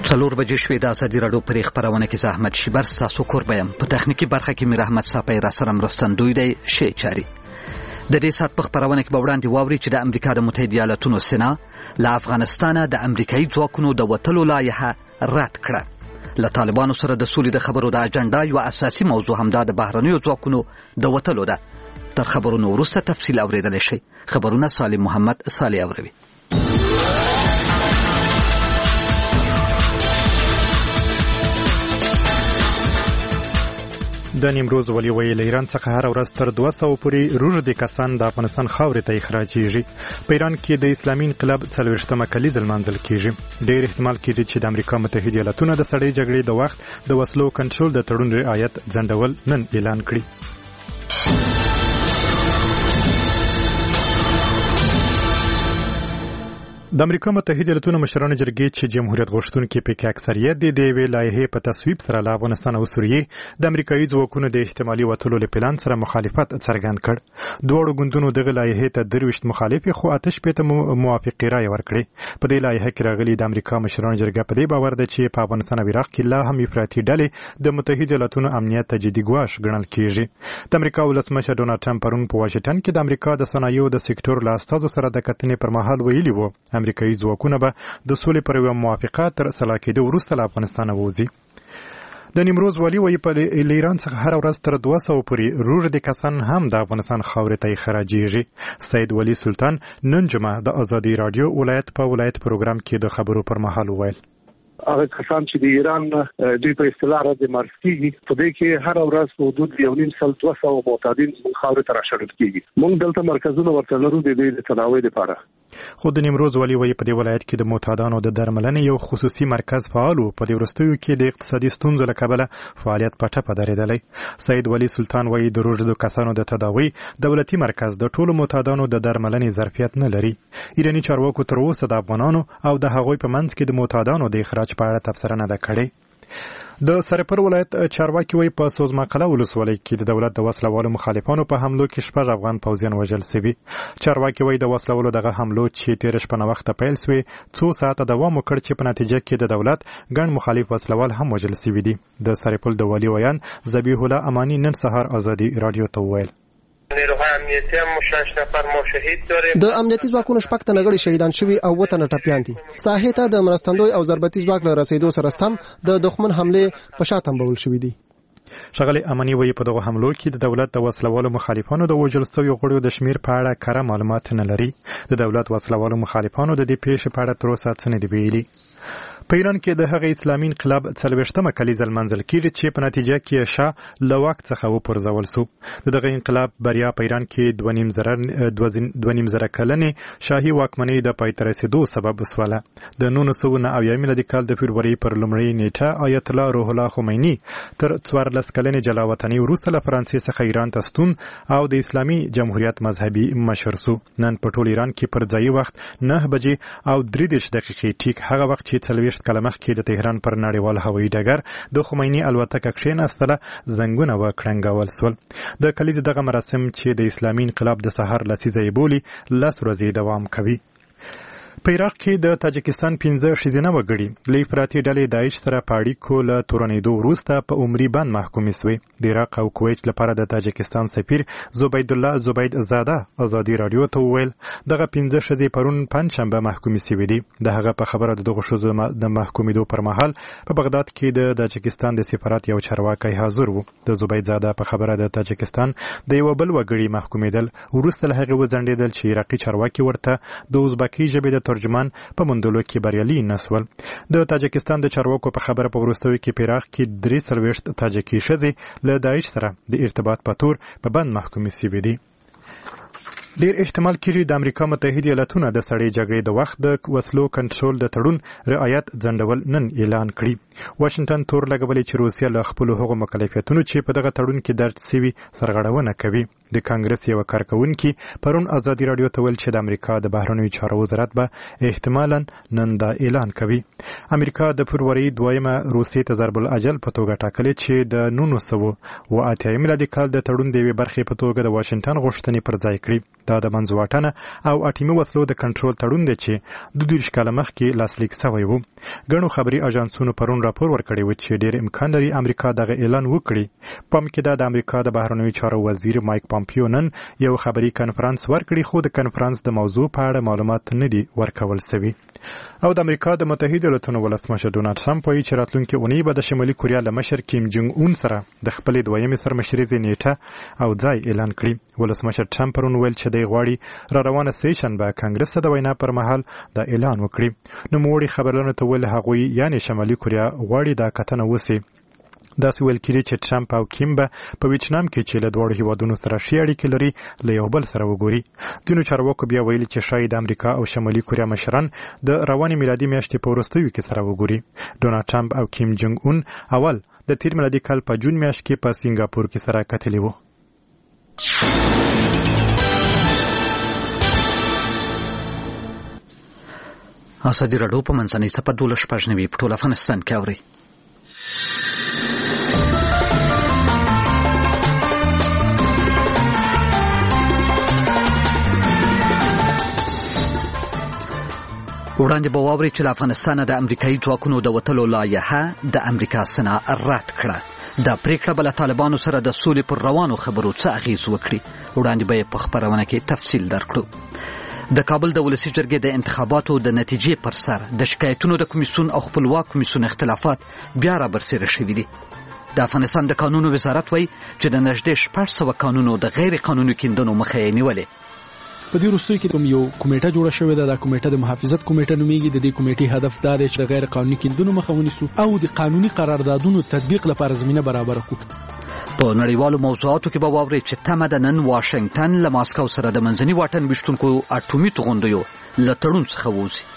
څلور بجې شوې د ازادي راډیو پرې خبرونه کې زحمت شیبر تاسو کوربیم په تخنیکی برخه کې میر احمد صافی را سره مرستندوی دی شی چاري د دې سات په خبرونه کې به وړاندې واوري چې د امریکا د متحده ایالاتونو سنا له افغانستانه د امریکایي ځواکونو د وټلو لایحه رد کړه. له طالبانو سره د سولې د خبرو د اجنډا یو اساسي موضوع همدا د بهرنیو ځواکونو د وټلو ده. تر خبرونو وروسته تفصیل اوریدل شي. خبرونه سالم محمد صالح اوروي. د نیمروز ولي ویل ایران څخه هر ورځ تر 200 پورې روږدي کسان د افغانستان خاورې ته اخراجېږي. په ایران کې د اسلامي انقلاب 40مه کلیزه لمانځل کېږي. ډېر احتمال کېږي چې د امریکا متحده ایالاتونه د سړې جګړې د وخت د وسلو کنټرول د تړون رعایت ځنډول نن اعلان کړي. د امریکا متحده ایالاتونو مشرانو جرګې چې جمهوریت غوښتونکي پکې اکثریت دي د یوې لایحې په تصویب سره له افغانستان او سوریې د امریکایي ځواکونو د احتمالي وتلو له پلان سره مخالفت څرګند کړ. دواړو ګوندونو دغه لایحې ته 23 مخالف خو 8 موافقې رایې ورکړې. په دې لایحه کې راغلي د امریکا مشرانو جرګه په دې باور ده چې په افغانستان او عراق کې لا هم افراطي ډلې د متحده ایالاتونو امنیت ته جدي ګواښ ګڼل کېږي. د امریکا ولسمشر ډونالډ ټرمپ پرون په واشنګټن کې د امریکا د صنایعو د سکتور له استازو سره د کتنې پر مهال ویلي وو امریکایي ځواکونه به د سولې پر یوه موافقه ترسره کېدو وروسته له افغانستانه ووځي. د نیمروز والي وایي په ایران څخه هر ورځ تر 200 پورې روږدي کسان هم د افغانستان خاورې ته اخراجېږي. سید ولی سلطان نن جمعه د ازادي راډیو ولایت په ولایت پروګرام کې د خبرو پر مهال وویل هغه کسان چې د ایران دوی په اصطلاح رد مرز کیږي په دې کې هر ورځ په حدود 1.5 معتادین خاورې ته راشړل کیږي. موږ دلته مرکزونه ورته لرو د دې تداوی لپاره. خو د نیمروز والي وایي په دې ولایت کې د معتادانو د درملنې یو خصوصي مرکز فعال و. په دې وروستیو کې د اقتصادي ستونزو له کبله فعالیت په ټپه درېدلی. سید ولی سلطان وایي د روږدو کسانو د تداوی دولتي مرکز د ټولو معتادانو د درملنې ظرفیت نه لري. ایراني چارواکو تر اوسه د افغانانو او د هغوی په منځ کې د معتادانو د اخراج په اړه تبصره نه ده کړې. د سرپل ولایت چارواکي وایي په سوزماقله ولسوالۍ کې د دولت د وسلوالو مخالفانو په حملو کې 6 افغان پوځیان وژل شوي. چارواکي وایي د وسلوالو دغه حملو چې تیر شپه نه وخته پیل شوې 2 ساعته دوام وکړ چې په نتیجه کې د دولت ګڼ مخالف وسلوال هم وژل شوي دي. د سرپل د والي ویان ذبیح الله امانی نن سهار ازادي رادیو ته وویل نیروهای امنیتی هم 6 نفر ما شهید داریم. د امنیتي ځواکونو 6 تنه غړي شهیدان شوي او 2 تنه ټپیان دي. ساحې ته د مرستندوی او ضربتي ځواک له رسیدو سره سم د دښمن حمله په شاتم بول شوې دي. ښاغلی امانی وایي په دغه حملو کې د دولت د وسلوالو مخالفانو د وژل شویو غړو د شمیر په اړه کره معلومات نه لري. د دولت وسلوالو مخالفانو د دې پیښې په اړه تر اوسه څه نه دي ویلي. په ایران کې د هغه اسلامي انقلاب 40مه کلیزه لمانځل کېږي چې په نتیجه کې شاه له واک څخه وپرځول شو. دغه انقلاب بریا په ایران کې 2.5 زره کلنې شاهي واکمنۍ د پای ته رسېدو سبب شوله. د 1990 میلادي کال د فبروري پر لومړۍ نیټه آیت الله روح الله خمیني تر 14 کلنې جلاوطنۍ وروسته له فرانسې څخه ایران ته ستون او د اسلامي جمهوریت مذهبي مشر شو. نن په ټول ایران کې پر ځایي وخت 9 بجې او 3 دقیقې ټیک هغه وخت چې 40 کاله مخکې د تهران پر نړیوال هوایي ډګر د خمیني الوتکه کښېناستله زنګونه وکړنګول شول. د کلیزې دغه مراسم چې د اسلامي انقلاب د سهار لسیزه یې بولي 10 ورځې دوام کوي. په عراق کې د تاجکستان 15 ښځینه وګړي له افراطي ډلې داعش سره په اړیکو له تورنېدو وروسته په عمري بند محکومې شوې. د عراق او کویت لپاره د تاجکستان سفیر زبید الله زبید زاده ازادي راډیو ته وویل دغه 15 ښځې پرون پنجشنبه محکومې شوې دي. د هغه په خبره دغه ښځو د محکومېدو پر مهال په بغداد کې د تاجکستان د سفارت یو چارواکی حاضر و. د زبید زاده په خبره د تاجکستان د یو بل وګړي محکومېدل وروسته له هغه وځنډېدل چې عراقي چارواکي ورته د ازبکي ژبې د ترجمان په موندلو کې بریالي نسول. د تاجکستان د چارواکو په خبره په وروستیو کې په عراق کې 43 تاجکي ښځې له داعش سره د ارتباط په تور په بند محکومې شوې دي. ډیر احتمال کېږي د امریکا متحده ایالاتونه د سړې جګړې د وخت د وسلو کنټرول د تړون رعایت ځنډول نن اعلان کړي. واشنګټن تور لګولې چې روسیه له خپل هغو مکلفیتونو چې په دغه تړون کې درج شوي سرغړونه کوي. د کانګرس یو کارکونکي پرون ازادي رادیو ته ویل چې د امریکا د بهرنیو چارو وزارت به احتمالاً نن دا اعلان کوي. امریکا د فروری 2 روسیې ته ضرب الاجل په توګه ټاکلې چې د 1980 میلادي کال د تړون د یوې برخې په توګه د واشنگټن غوښتنې پر ځای کړي. دا د منځواټنه او اټومي وسلو د کنټرول تړون دی چې 22 کاله مخکې لاسلیک شوی و. ګڼو خبري اژانسونو پرون راپور ورکړی و چې ډېر امکان لري امریکا دغه اعلان وکړي. پام کې د امریکا د بهرنیو چارو وزیر مایک پامپیو نن یو خبري کانفرنس ورکړي، خو د کانفرنس د موضوع په اړه معلومات نه دي ورکول شوي. او د امریکا د متحده ایالاتونو ولسمشر ډونالد ټرمپ وایي چې راتلونکي اونۍ به د شمالي کوریا له مشر کیم جونګ اون سره د خپلې دویمې سرمشریزې نیټه او ځای اعلان کړي. ولسمشر ټرمپ پرون ویل چې دی غواړي را روانه سې شنبه کانګرس ته د وینا پر مهال دا اعلان وکړي. نوموړي خبرونه ته ویل هغوی یعنی شمالي کوریا غواړي دا کتنه وسي. داسې ویل کېږي چې ټرمپ او کیم به په ویتنام کې چې له دواړو هیوادونو سره ښې اړیکې لري له یو بل سره وګوري. ځینو چارواکو بیا ویلي چې شاید د امریکا او شمالي کوریا مشران د روانې میلادي میاشتې په وروستیو کې سره وګوري. ډونالد ټرمپ او کیم جونګ اون اول د تیر میلادي کال په جون میاشت کې په سنگاپور کې سره کتلي وو. ازادي راډیو په منځنۍ سپه 12 په ټول افغانستان کې اوري. وړاندې به واورئ چې له افغانستانه د امریکایي ځواکونو د وتلو لایحه د امریکا سنا رد کړه. دا پریکړه به له طالبانو سره د سولې پر روانو خبرو څه اغیز وکړي. وړاندې به یې په خپرونه کې تفصیل درکړو. د کابل د ولسي جرګې د انتخاباتو د نتیجې پر سر د شکایتونو د کمیسیون او خپلواک کمیسیون اختلافات بیا را برسېره شوي دي. د افغانستان د قانونو وزارت وایي چې د نږدې 600 قانونو د غیر قانوني کیندنو مخه یې نیولې. په دې وروستیو کې کوم یو کمیټه جوړه شوې ده. دا کمیټه د محافظت کمیټه نومیږي. د دې کمیټې هدف دا دی چې غیر قانوني کیندنو مخه ونیسو او د قانوني قراردادونو تطبیق لپاره زمینه برابر کړو. په نړیوالو موضوعاتو کې به واورئ چې تمه ده نن واشنگټن له ماسکو سره د منځني واټن ویشتونکو اټومي توغندیو له تړون څخه ووځي.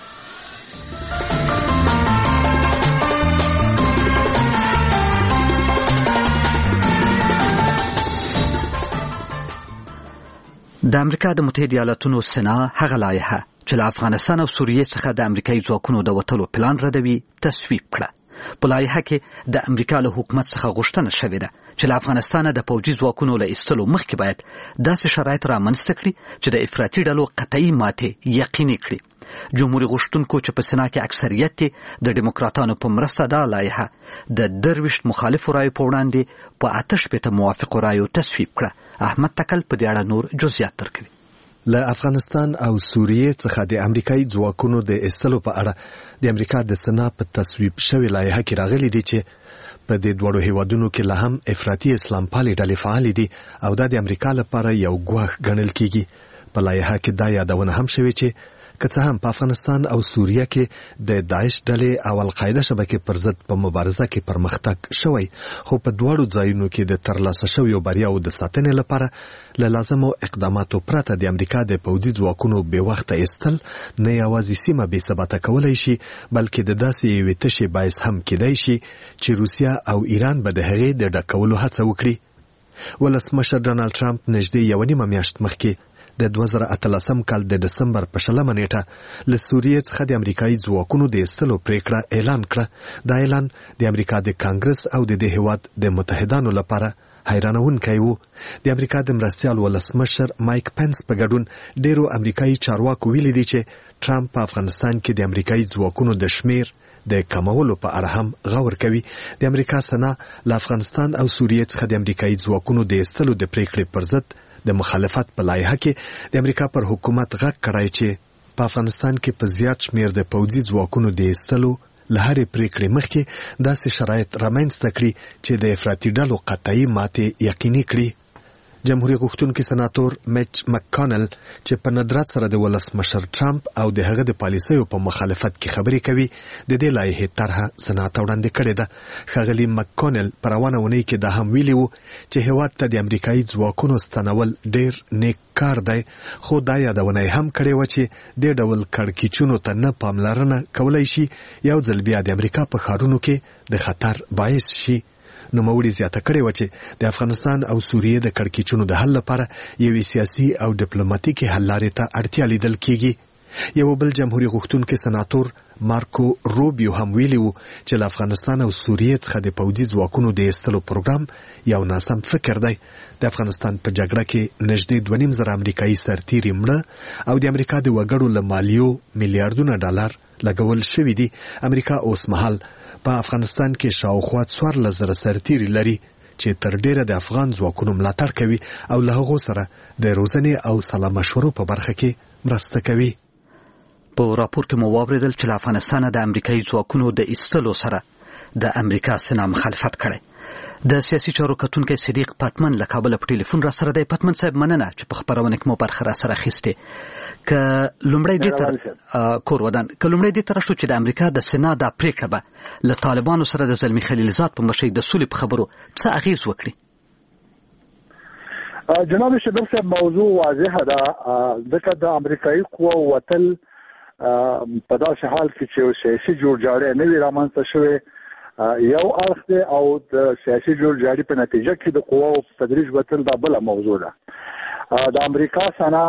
د امریکا د متحده ایالاتونو سنا هغه لایحه چې له افغانستان او سوریې څخه د امریکایي ځواکونو د وتلو پلان ردوي تصویب کړه. په لایحه کې د امریکا له حکومت څخه غوښتنه شوې ده چې له افغانستانه د پوځي ځواکونو له ایستلو مخکې باید داسې شرایط رامنځته کړي چې د افراطي ډلو قطعي ماتې یقیني کړي. جمهوریت غوښتونکو چې په سنا کې اکثریت د ډیموکراتانو په مرسته دا لایحه د 23 مخالفو رایو په وړاندې په 88 موافقو رایو تصویب کړه. احمد تکل په دې اړه نور جزئیات درکوي. له افغانستان او سوریې څخه د امریکایي ځواکونو د ایستلو په اړه د امریکا د سنا په تصویب شوی لایحه کې راغلي دي چې په دې دوړو هیوادونو کې له هم افراطي اسلام پالي ډلې فعال دي او دا د امریکا لپاره یو ګواښ ګڼل کیږي. په لایحه کې دا یادونه هم شوې چې که څه هم په افغانستان او سوریه کې د داعش ډلې او القاعده شبکې پر ضد په مبارزه کې پرمختګ شوی، خو په دواړو ځایونو کې د ترلاسه شویو بریاو د ساتنې لپاره له لازمو اقداماتو پرته د امریکا د پوځي ځواکونو بې وخته ایستل نه یوازې سیمه بې ثباته کولی شي بلکې د داسې یوې تشې باعث هم کیدای شي چې روسیه او ایران به د هغې د ډکولو هڅه وکړي. ولسمشر ډونالد ټرمپ نږدې 1.5 میاشت مخکې د 2018 کال د دسمبر په 20 نیټه له سوریې څخه د امریکایي ځواکونو د ایستلو پریکړه اعلان کړه. دا اعلان د امریکا د کانګرس او د دې هیواد د متحدانو لپاره حیرانونکی و. د امریکا د مرستیال ولسمشر مایک پنس په ګډون ډیرو امریکایي چارواکو ویلي دي چې ټرمپ په افغانستان کې د امریکایي ځواکونو د شمیر د کمولو په اړه هم غور کوي. د امریکا سنا له افغانستان او سوریې څخه د امریکایي ځواکونو د ایستلو د پریکړې پر ضد د مخالفت په لایحه کې د امریکا پر حکومت غږ کړی چې په افغانستان کې په زیات شمیر د پوځي ځواکونو د ایستلو له هرې پریکړې مخکې داسې شرایط رامنځته کړي چې د افراطي ډلو قطعي ماتې یقیني کړي. جمهوریت غوښتونکي سناتور میچ مککانل چې په ندرت سره د ولسمشر ټرمپ او د هغه د پالیسیو په مخالفت کې خبرې کوي د دې لایحې طرحه سنات وړاندې کړې ده. ښاغلي مککانل په روانه اونۍ کې دا هم ویلي وو چې هیواد ته د امریکایي ځواکونو ستنول ډیر نیک کار دی، خو دا یادونه هم کړې وه چې دې ډول کړکېچونو ته نه پاملرنه کولی شي یو ځل بیا د امریکا په ښارونو کې د خطر باعث شي. نوموړي زیاته کړې و چې د افغانستان او سوریې د کړکېچونو د حل لپاره یوې سیاسي او ډیپلوماټیکي حل لارې ته اړتیا لیدل کیږي. یو بل جمهوریت غوښتونکي سناتور مارکو روبیو هم ویلي وو چې له افغانستان او سوریې څخه د پوځي ځواکونو د ایستلو پروګرام یو ناسم فکر دی. د افغانستان په جګړه کې نږدې 2.5 امریکایي سرتیري مړه او د امریکا د وګړو له مالیو میلیارډونه ډالر لګول شوي دي. امریکا اوس مهال په افغانستان کې شاوخوا 14,000 سرتیري لري چې تر ډیره د افغان ځواکونو ملاتړ کوي او له هغو سره د روزنې او سلا مشورو په برخه کې مرسته کوي. په راپور کې مو واوریدل چې له افغانستان د امریکایي ځواکونو د ایستلو سره د امریکا سنا مخالفت کړي. د سیاسي چارو کتونکي صدیق پتمن له کابل په ټلیفون را سره دی. پتمن صاحب مننه چې په خبرونه کې مو برخه را سره اخیسته. ک لومړی دې تر کور ودان ک لومړی دې تر شو چې د امریکا د سنا د پریکړه به له طالبانو سره د زلمی خلیلزاد په مشرۍ د سولې په خبرو څه اغیز وکړي. جناب شبیر صاحب موضوع واضحه ده. ځکه د امریکایي قوو وتل په داسې حال کې چې سیاسي جوړجاړی نه وي رامنځته شوی یو اړخ دی او د سیاسي جوړجاړي په نتیجه کې د قواو په تدریج وتل دا بله موضوع ده. د امریکا سنا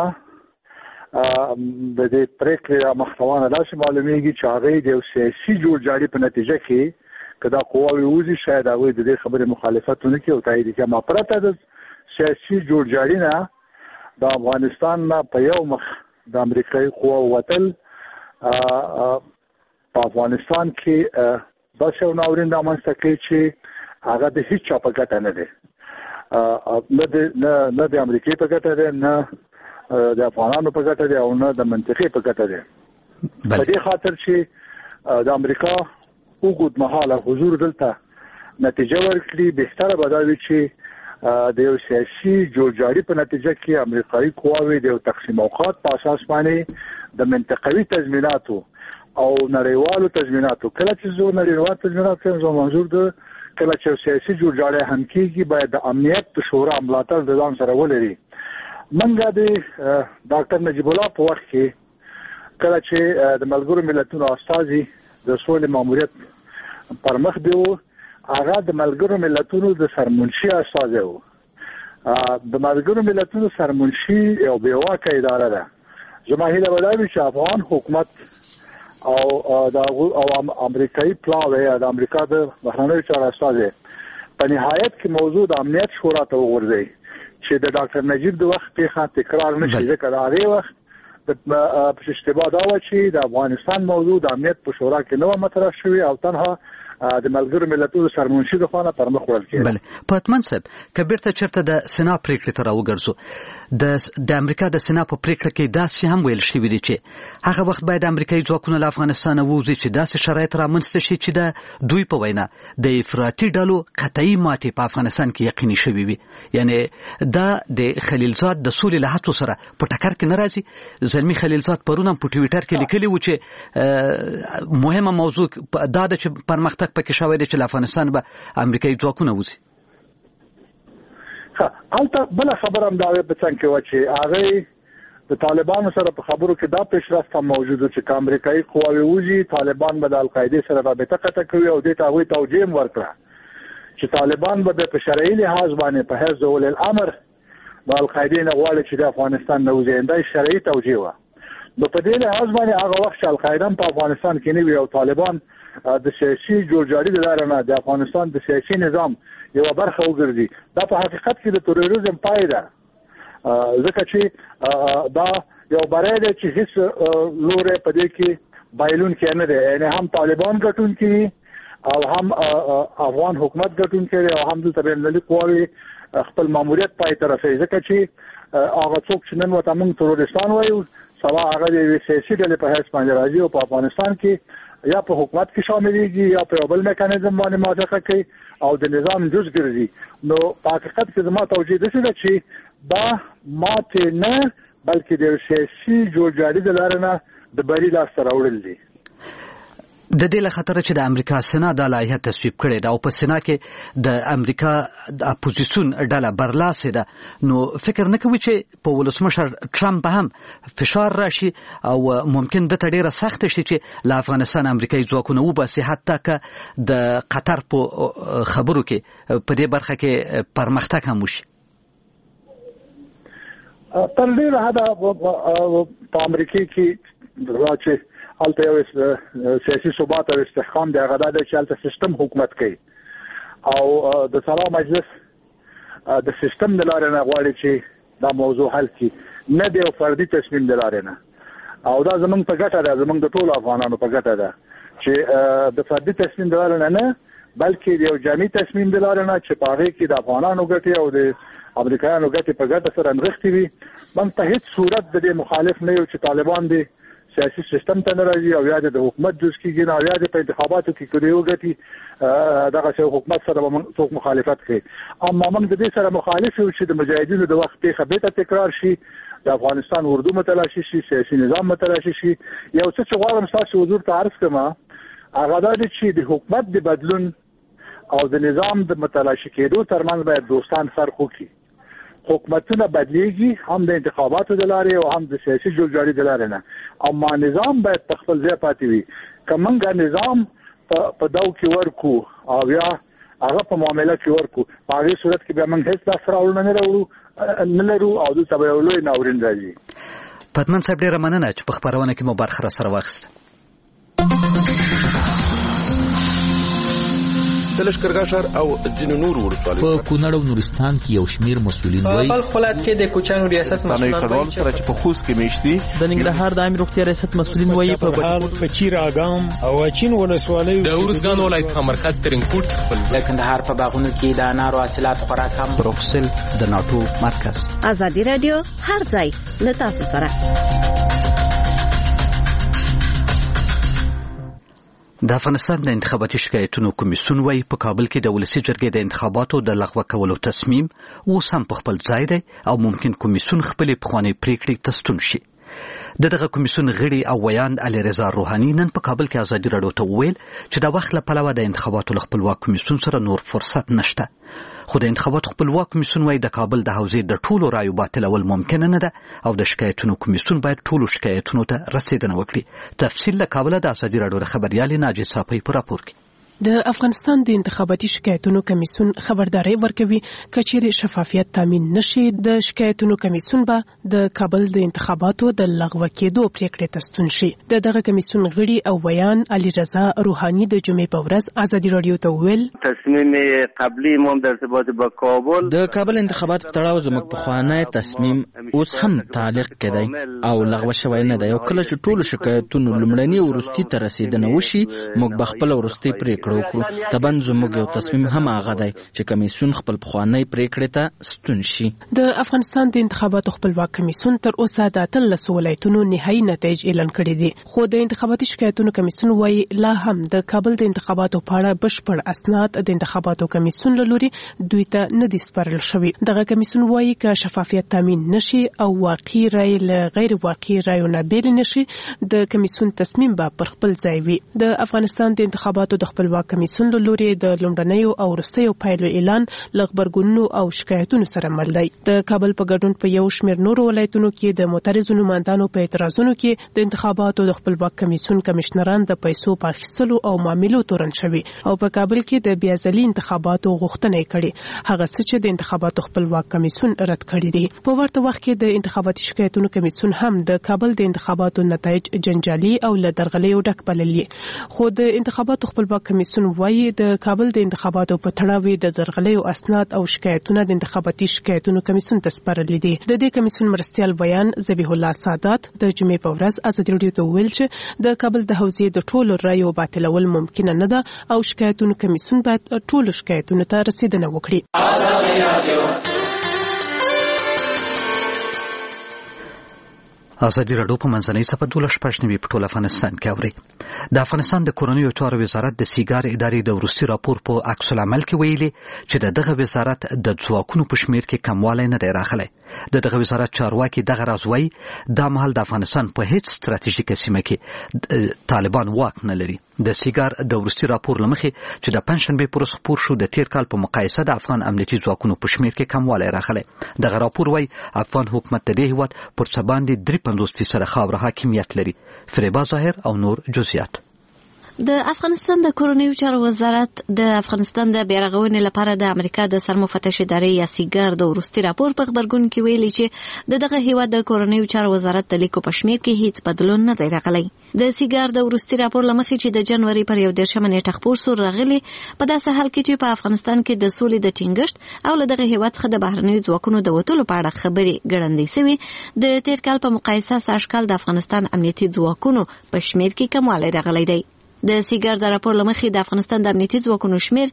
د دې پریکړې محتوا داسې معلومیږي چې هغه د سیاسي جوړجاړي په نتیجه کې که دا قواوې وځي شاید هغوی د دې خبرې مخالفت ونه کړي او تایید کړي. ما پرته د سیاسي جوړجاړي نه د افغانستان نه په یو مخ د امریکایي قواو وتل په افغانستان کې داسې یو ناورین رامنځته کوي چې هغه د هیڅ چا په ګټه نه دی. نه د امریکې په ګټه دی، نه د افغانانو په ګټه دی او نه د منطقې په ګټه دی. په دې خاطر چې د امریکا اوږد مهاله حضور دلته نتیجه ورکړي، بهتره به دا وي چې د یو سیاسي جوړجاړي په نتیجه کې امریکایي قواوې د یو تقسیم اوقات په اساس باندې د منطقوي تضمیناتو او نړیوالو تضمیناتو، کله چې زه نړیوال تضمینات کوم زه منظور ده کله چې سیاسي جوړجاړی هم کېږي باید د امنیت شورا ملاتړ د ځان سره ولري. منګه د ډاکټر نجیب الله په وخت کې کله چې د ملګرو ملتونو استازي د سولې ماموریت پر مخ دی هغه د ملګرو ملتونو د سرمنشي استازي وو. د ملګرو ملتونو سرمنشي یو بېواکه اداره ده. زما هیله به دا وي چې افغان حکومت او امریکایي پلاوی د امریکا د بهرنیو چارو استازي په نهایت کې موضوع د امنیت شورا ته وغورځي چې د ډاکټر نجیب د وخت پیښه تکرار نشي. ځکه د هغې وخت په اشتباه دا و چې د افغانستان موضوع د امنیت په شورا کې نه و مطرح شوی او تنها د ملګرو ملتونو سرمنشي د خوا نه پر مخ وړل کېده. بله پتمن صاحب که بیرته چېرته د سنا پریکړې ته راوګرځو د امریکا د سنا په پریکړه کې داسې هم ویل شوي دي چې هغه وخت باید امریکایي ځواکونه له افغانستانه ووځي چې داسې شرایط رامنځته شي چې د دوی په وینا د افراطي ډلو قطعي ماتې په افغانستان کې یقیني شوي وي. یعنې دا د خلیلزاد د سولې له هڅو سره په ټکر کې نه راځي. زلمي خلیلزاد پرون هم په ټویټر کې لیکلي و چې مهمه موضوع دا ده چې پرمختګ پکې شوی دی چې له افغانستان به امریکایي ځواکونه وځي. هلته بله خبره هم دا په څنګ کې وه چې هغې د طالبانو سره په خبرو کې دا پیشرفت هم موجود و چې که امریکایي قواوې وځي طالبان به د القاعدې سره رابطه قطع کوي او دې ته هغوی توجیه هم ورکړه چې طالبان به په شرعي لحاظ باندې په حیث د اولي الامر د القاعدې نه غواړي چې د افغانستان نه وځي. دا شرعي توجیه وه. نو په دې لحاظ باندې هغه وخت چې القاعده هم په افغانستان کې نه وي او طالبان د سیاسي جوړجاړي د لارې نه د افغانستان د سیاسي نظام یوه برخه وګرځي، دا په حقیقت کې د تروریزم پای ده. ځکه چې دا یو بری دی چې هیڅ لوری په دې کې بایلونکی نه دی. یعنې هم طالبان ګټونکي او هم افغان حکومت ګټونکی دی او هم دلته بینالمللي قواوې خپل ماموریت پای ته رسوي. ځکه چې هغه څوک چې نن ورته موږ تروریستان وایو سبا هغه د یوې سیاسي ډلې په حیث باندې راځي او په افغانستان کې یا په حکومت کې شاملېږي یا په یو بل میکانیزم باندې موافقه کوي او د نظام جز ګرځي. نو په حقیقت کې زما توجیه داسې ده چې دا ماتې نه بلکې د سیاسي جوړجاړي د لارې نه د بري لاسته راوړل دي. د دې له خطر چې د امریکا سنا د لایحه تصویب کړې ده او په سنا کې د امریکا د اپوزیسیون ډله برلاسه ده نو فکر نه کوي چې په ولسمشر ټرمپ هم فشار راشي او ممکن د ډیره سخت شي چې له افغانستان امریکایي ځواکونه وباسي حتی که د قطر په خبرو کې په دې برخه کې پرمختګ هم وشي. تر ډیره حده په امریکا کې راځي البته یو سیاسي ثبات او استحکام د هغه د چلته سیستم حکومت کوي او د سلام مجلس د سیستم د لارې نه غواړي چې دا موضوع حل کړي نه دی فردي تصمیم د لارې نه او دا زمونږ په ګټه ده زمونږ د ټولو افغانانو په ګټه ده چې د فردي تصمیم د لارې نه بلکې یو جامع تصمیم د لارې نه چې په هغه کې د افغانانو ګټې او د امریکایانو ګټې په ګټه سره نغښتې وي. من په هیڅ صورت د دې مخالف نه یو چې طالبان دي سیاسي سیستم ته ناراضي او یا د حکومت جز کېږي نه او یا د په انتخاباتو کې کړي وګټي دغه حکومت سره څوک مخالفت کوي. اما موږ د دې سره مخالف یو چې د مجاهدینو د وخت په خبره تکرار شي د افغانستان اردو متلاشي شي سیاسي نظام متلاشي شي. یو څه چې غواړم تاسو حضور ته عرض کړم هغه دا چې د حکومت د بدلون او د نظام د متلاشي کېدو ترمنځ باید دوستان فرق وکړي. حکومتونه بدلیږي هم د انتخاباتو د لارې او هم د سیاسي جوړجاړي د لارې نه اما نظام باید په خپل ځای پاتې وي. که موږ نظام په داو کې ورکو او یا هغه په معامله کې ورکو په هغې صورت کې بیا موږ هېڅ لاس راوړنه نه لرو او دلته به یو لوی ناورین راځي. پتمن صاحب ډېره مننه چې په خپرونه کې مو برخه راسره واخیسته. د لښکرګاه ښار او ځینو نورو ولسوالیو په کونړ او نورستان کې یو شمیر مسؤلین وایي په خپل ولایت کې د کوچانو ریاست مسؤلین وایي چې په خوست کې میشتي د ننګرهار د عامه روغتیا ریاست مسؤلین وایي په چیر اګام او چین ولسوالیو د ورزګان ولایت مرکز ترنګپورت خپل د کندهار په باغونو کې د انارو حاصلات خوراک هم بروکسل د ناتو مرکز. ازادي رادیو هر ځای له تاسو سره. د افغانستان د انتخاباتي شکایتونو کمیسیون وايي په کابل کې د ولسی جرګې د انتخاباتو د لغوه کولو تصمیم اوس هم په خپل ځای دی او ممکن کمیسیون خپل پخوانی پریکړې تستون شي. دغه کمیسیون غړي او ویان علي رضا روحاني نن په کابل کې ازادي رادیو ته وویل چې د وخت لپاره د انتخاباتو خپلواک کمیسیون سره نور فرصت نشته. خو د انتخاباتو خپلواک کمیسیون وايي د کابل د حوزې د ټولو رایو باطلول ممکن نه ده او د شکایتونو کمیسیون باید ټولو شکایتونو ته رسیدنه وکړي. تفصیل له کابل د ازادي رادیو خبريال ناجي صافي په راپور کې. د افغانستان د انتخاباتي شکایتونو کمیسیون خبرداري ورکوي کچېرې شفافیت تامین نشي د شکایتونو کمیسیون به د کابل د انتخاباتو د لغوه کېدو پریکړې تستون شي. دغه کمیسیون غړي او ویان علي رضا روحاني د جمعې په ورځ ازادي رادیو ته وویل تصمیم قبلی مو در ارتباط با کابل د کابل انتخابات تړاو زموږ په خوانای تصمیم اوس هم تعلق کړي او لغوه شوی نه دی او کله چې ټولو شکایتونو لمړني ورستي ته رسیدنه وشي موږ بخپل ورستي پریکړه تبن زموږ یو تصمیم هم هغه دی چې کمیسیون خپل پخوانی پریکړې ته ستون شي. د افغانستان د انتخاباتو خپلواک کمیسیون تر اوسه د 13 ولایتونو نهایی نتایج اعلان کړي دي خو د انتخاباتي شکایتونو کمیسیون وايي لا هم د کابل د انتخاباتو په اړه بشپړ اسناد د انتخاباتو کمیسیون له لوري دوی ته نه دي سپارل شوي. دغه کمیسیون وايي چې شفافیت تامین نشي او واقعي رای له غیر واقعي رایونو بیل نشي د کمیسیون تصمیم به پر خپل ځای وي. د افغانستان د انتخاباتو د خپلواک کمیسیون له لوري د لومړنیو او وروستیو پایلو اعلان لغبرګونونو او شکایتونو سره مل دی. د کابل په ګډون په یو شمېر نورو ولایتونو کې د معترضو نمایندانو په اعتراضونو کې د انتخاباتو د خپلواک کمیسیون کمشنران د پیسو په اخیستلو او معاملو تورن شوي او په کابل کې د بیازلي انتخاباتو غوښتنه کړې هغه څه چې د انتخاباتو خپلواک کمیسیون رد کړی دی. په ورته وخت کې د انتخاباتي شکایتونو کمیسیون هم د کابل د انتخاباتو نتایج جنجالي او له درغلیو ډک بللي خو د انتخاباتو خپلواک کمیسیون وايي د کابل د انتخاباتو په تړاو د درغلیو اسناد او شکایتونه د انتخاباتي شکایتونو کمیسیون ته سپارلي دي. د دې کمیسیون مرستيال بیان ذبیح الله سادات د جمعې په ورځ ازادي رادیو ته ویل چې د کابل د حوزې د ټولو رایو باطلول ممکن نه ده او شکایتونو کمیسیون باید ټولو شکایتونو ته رسیدنه وکړي. ازادي رادیو په منځنۍ صفحه 12 په ټول افغانستان کې اوري. د افغانستان د کورنیو چارو وزارت د سیګار ادارې د وروستي راپور په عکس العمل کې ویلي چې دغه وزارت د ځواکونو په شمیر کې کموالی نه دی راغلی د دغه وزارت چارواکي دغه راز وایي دا مهال د افغانستان په هیڅ ستراتیژیکه سیمه کې طالبان واک نه لري. د سیګار د وروستي راپور لمخې چې د پنځشنبې پر ورځ خپور شو د تیر کال په مقایسه د افغان امنیتي ځواکونو په شمیر کې کموالی راغلی. دغه راپور وایي افغان حکومت د دې هیواد پر څه باندې 53% خاوره حاکمیت لري. فریبا ظاهر او نور جزئیات. د افغانستان د کورنیو چارو وزارت د افغانستان د بیارغونې لپاره د امریکا د سرمفتش ادارې یا سیګار د وروستي راپور په خبرګون کې ویلي چې دغه هیواد د کورنیو چارو وزارت د لیکو په شمیر کې هیڅ بدلون نه دی راغلی. د سیګار د وروستي راپور لمخې چې د جنوري پر 11 نیټه خپور شو راغلی په داسې حال کې چې په افغانستان کې د سولې د ټینګښت او له دغه هیواد څخه د بهرنیو ځواکونو د وټولو په اړه خبرې ګړندې شوې. د تیر کال په مقایسه سږکال د افغانستان امنیتي ځواکونو په شمیر کې کموالی راغلی دی. د سیګار د راپور لمخې د افغانستان د امنیتي ځواکونو شمیر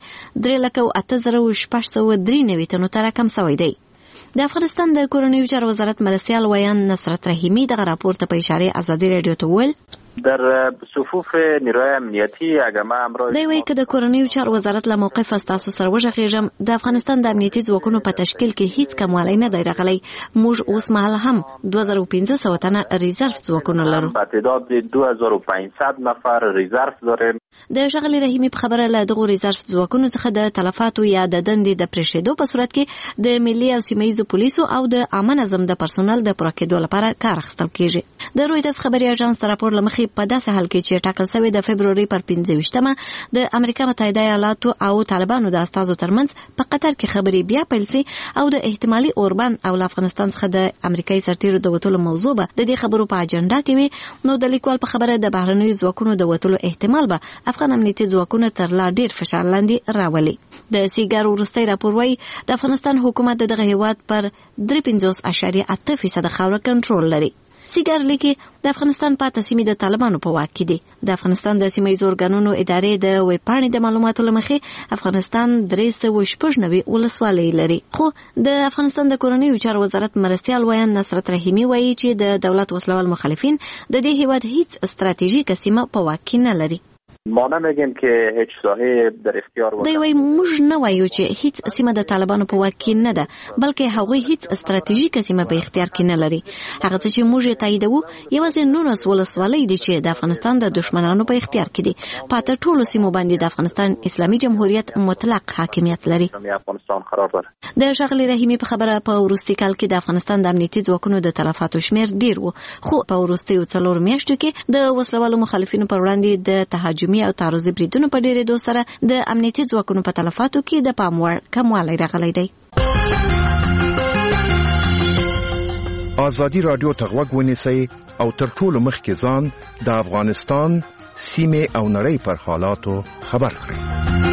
3,08,693 تنو ته راکم شوی دی. د افغانستان د کورنیو چارو وزارت مرستیال ویان نصرت رحیمی دغه راپور ته په اشاره ازادي رادیو ته ویل در صفوف نیروی امنیتی اگر ما امروز دی وایي که د کورنیو چارو وزارت له موقف تاسو سره وژغېږم د افغانستان د امنیتي ځواکونو په تشکیل کې هیڅ کموالی نه دی راغلی. موږ اوس مهال هم 2500 تنه ریزرف ځواکونه لرو. تعداد 2500 نفر ریزرف داریم. د ښاغلي رحیمي په خبره له دغو ریزرف ځواکونو څخه د تلفاتو یا د دندې د پرېښودو په صورت کې د ملي او سیمه ییزو پولیسو او د عامه نظم د پرسونل د پوره کېدو لپاره کار اخیستل کېږي. د رویټرز خبري اژانس د راپور له مخې په داسې حال کې چې ټاکل شوی د فبروري پر 15مه د امریکا متحده ایالاتو او طالبانو د استازو ترمنځ په قطر کې خبري بیا پیل شي او د احتمالي اوربان او افغانستان څخه د امریکایي سرتیرو د وټولو موضوع به د دې خبرو په اجنډا کې وي. نو د لیکوال په خبره د بهرنیو ځواکونو د وټولو احتمال به افغان امنیتي ځواکونه تر لا ډیر فشار لاندې راولي. د سیګار وروستی راپور وایي د افغانستان حکومت د دغه هیواد پر 53.8% خاوره کنټرول لري. سیګار لیکي د افغانستان پاتې سیمې د طالبانو په واک کې دي. د افغانستان د سیمه ییزو ارګانونو ادارې د ویبپاڼې د معلوماتو له مخې افغانستان 396 ولسوالۍ لري. خو د افغانستان د کورنیو چارو وزارت مرستیال ویان نصرت رحیمی وایي چې د دولت وسلوال مخالفین د دې هیواد هیڅ استراتیژیکه سیمه په واک کې نه لري. ما نمیگیم که هیچ ساحه در اختیار دی وایي موږ نه وایو چې هیڅ سیمه د طالبانو په واک کې نه ده بلکې هغوی هیڅ استراتیژیکه سیمه په اختیار کې نه لري. هغه څه چې موږ یې تاییدوو یوازې 19 ولسوالۍ دي چې د افغانستان د دشمنانو په اختیار کې دي. پاتې ټولو سیمو باندې د افغانستان اسلامي جمهوریت مطلق حاکمیت لري. د ښاغلي رحیمي په خبره په وروستي کال کې د افغانستان د امنیتي ځواکونو د تلفاتو شمیر ډیر و خو په وروستیو 4 میاشتو کې د وسلوالو مخالفینو پر وړاندې د تهاجمي او تعرضي بریدونو په ډیرېدو سره د امنیتي ځواکونو په تلفاتو کې د پام وړ کموالی راغلی دی. ازادي رادیو ته غوږ ونیسئ او تر ټولو مخکې ځان د افغانستان سیمې او نړۍ پر حالاتو خبر کړئ.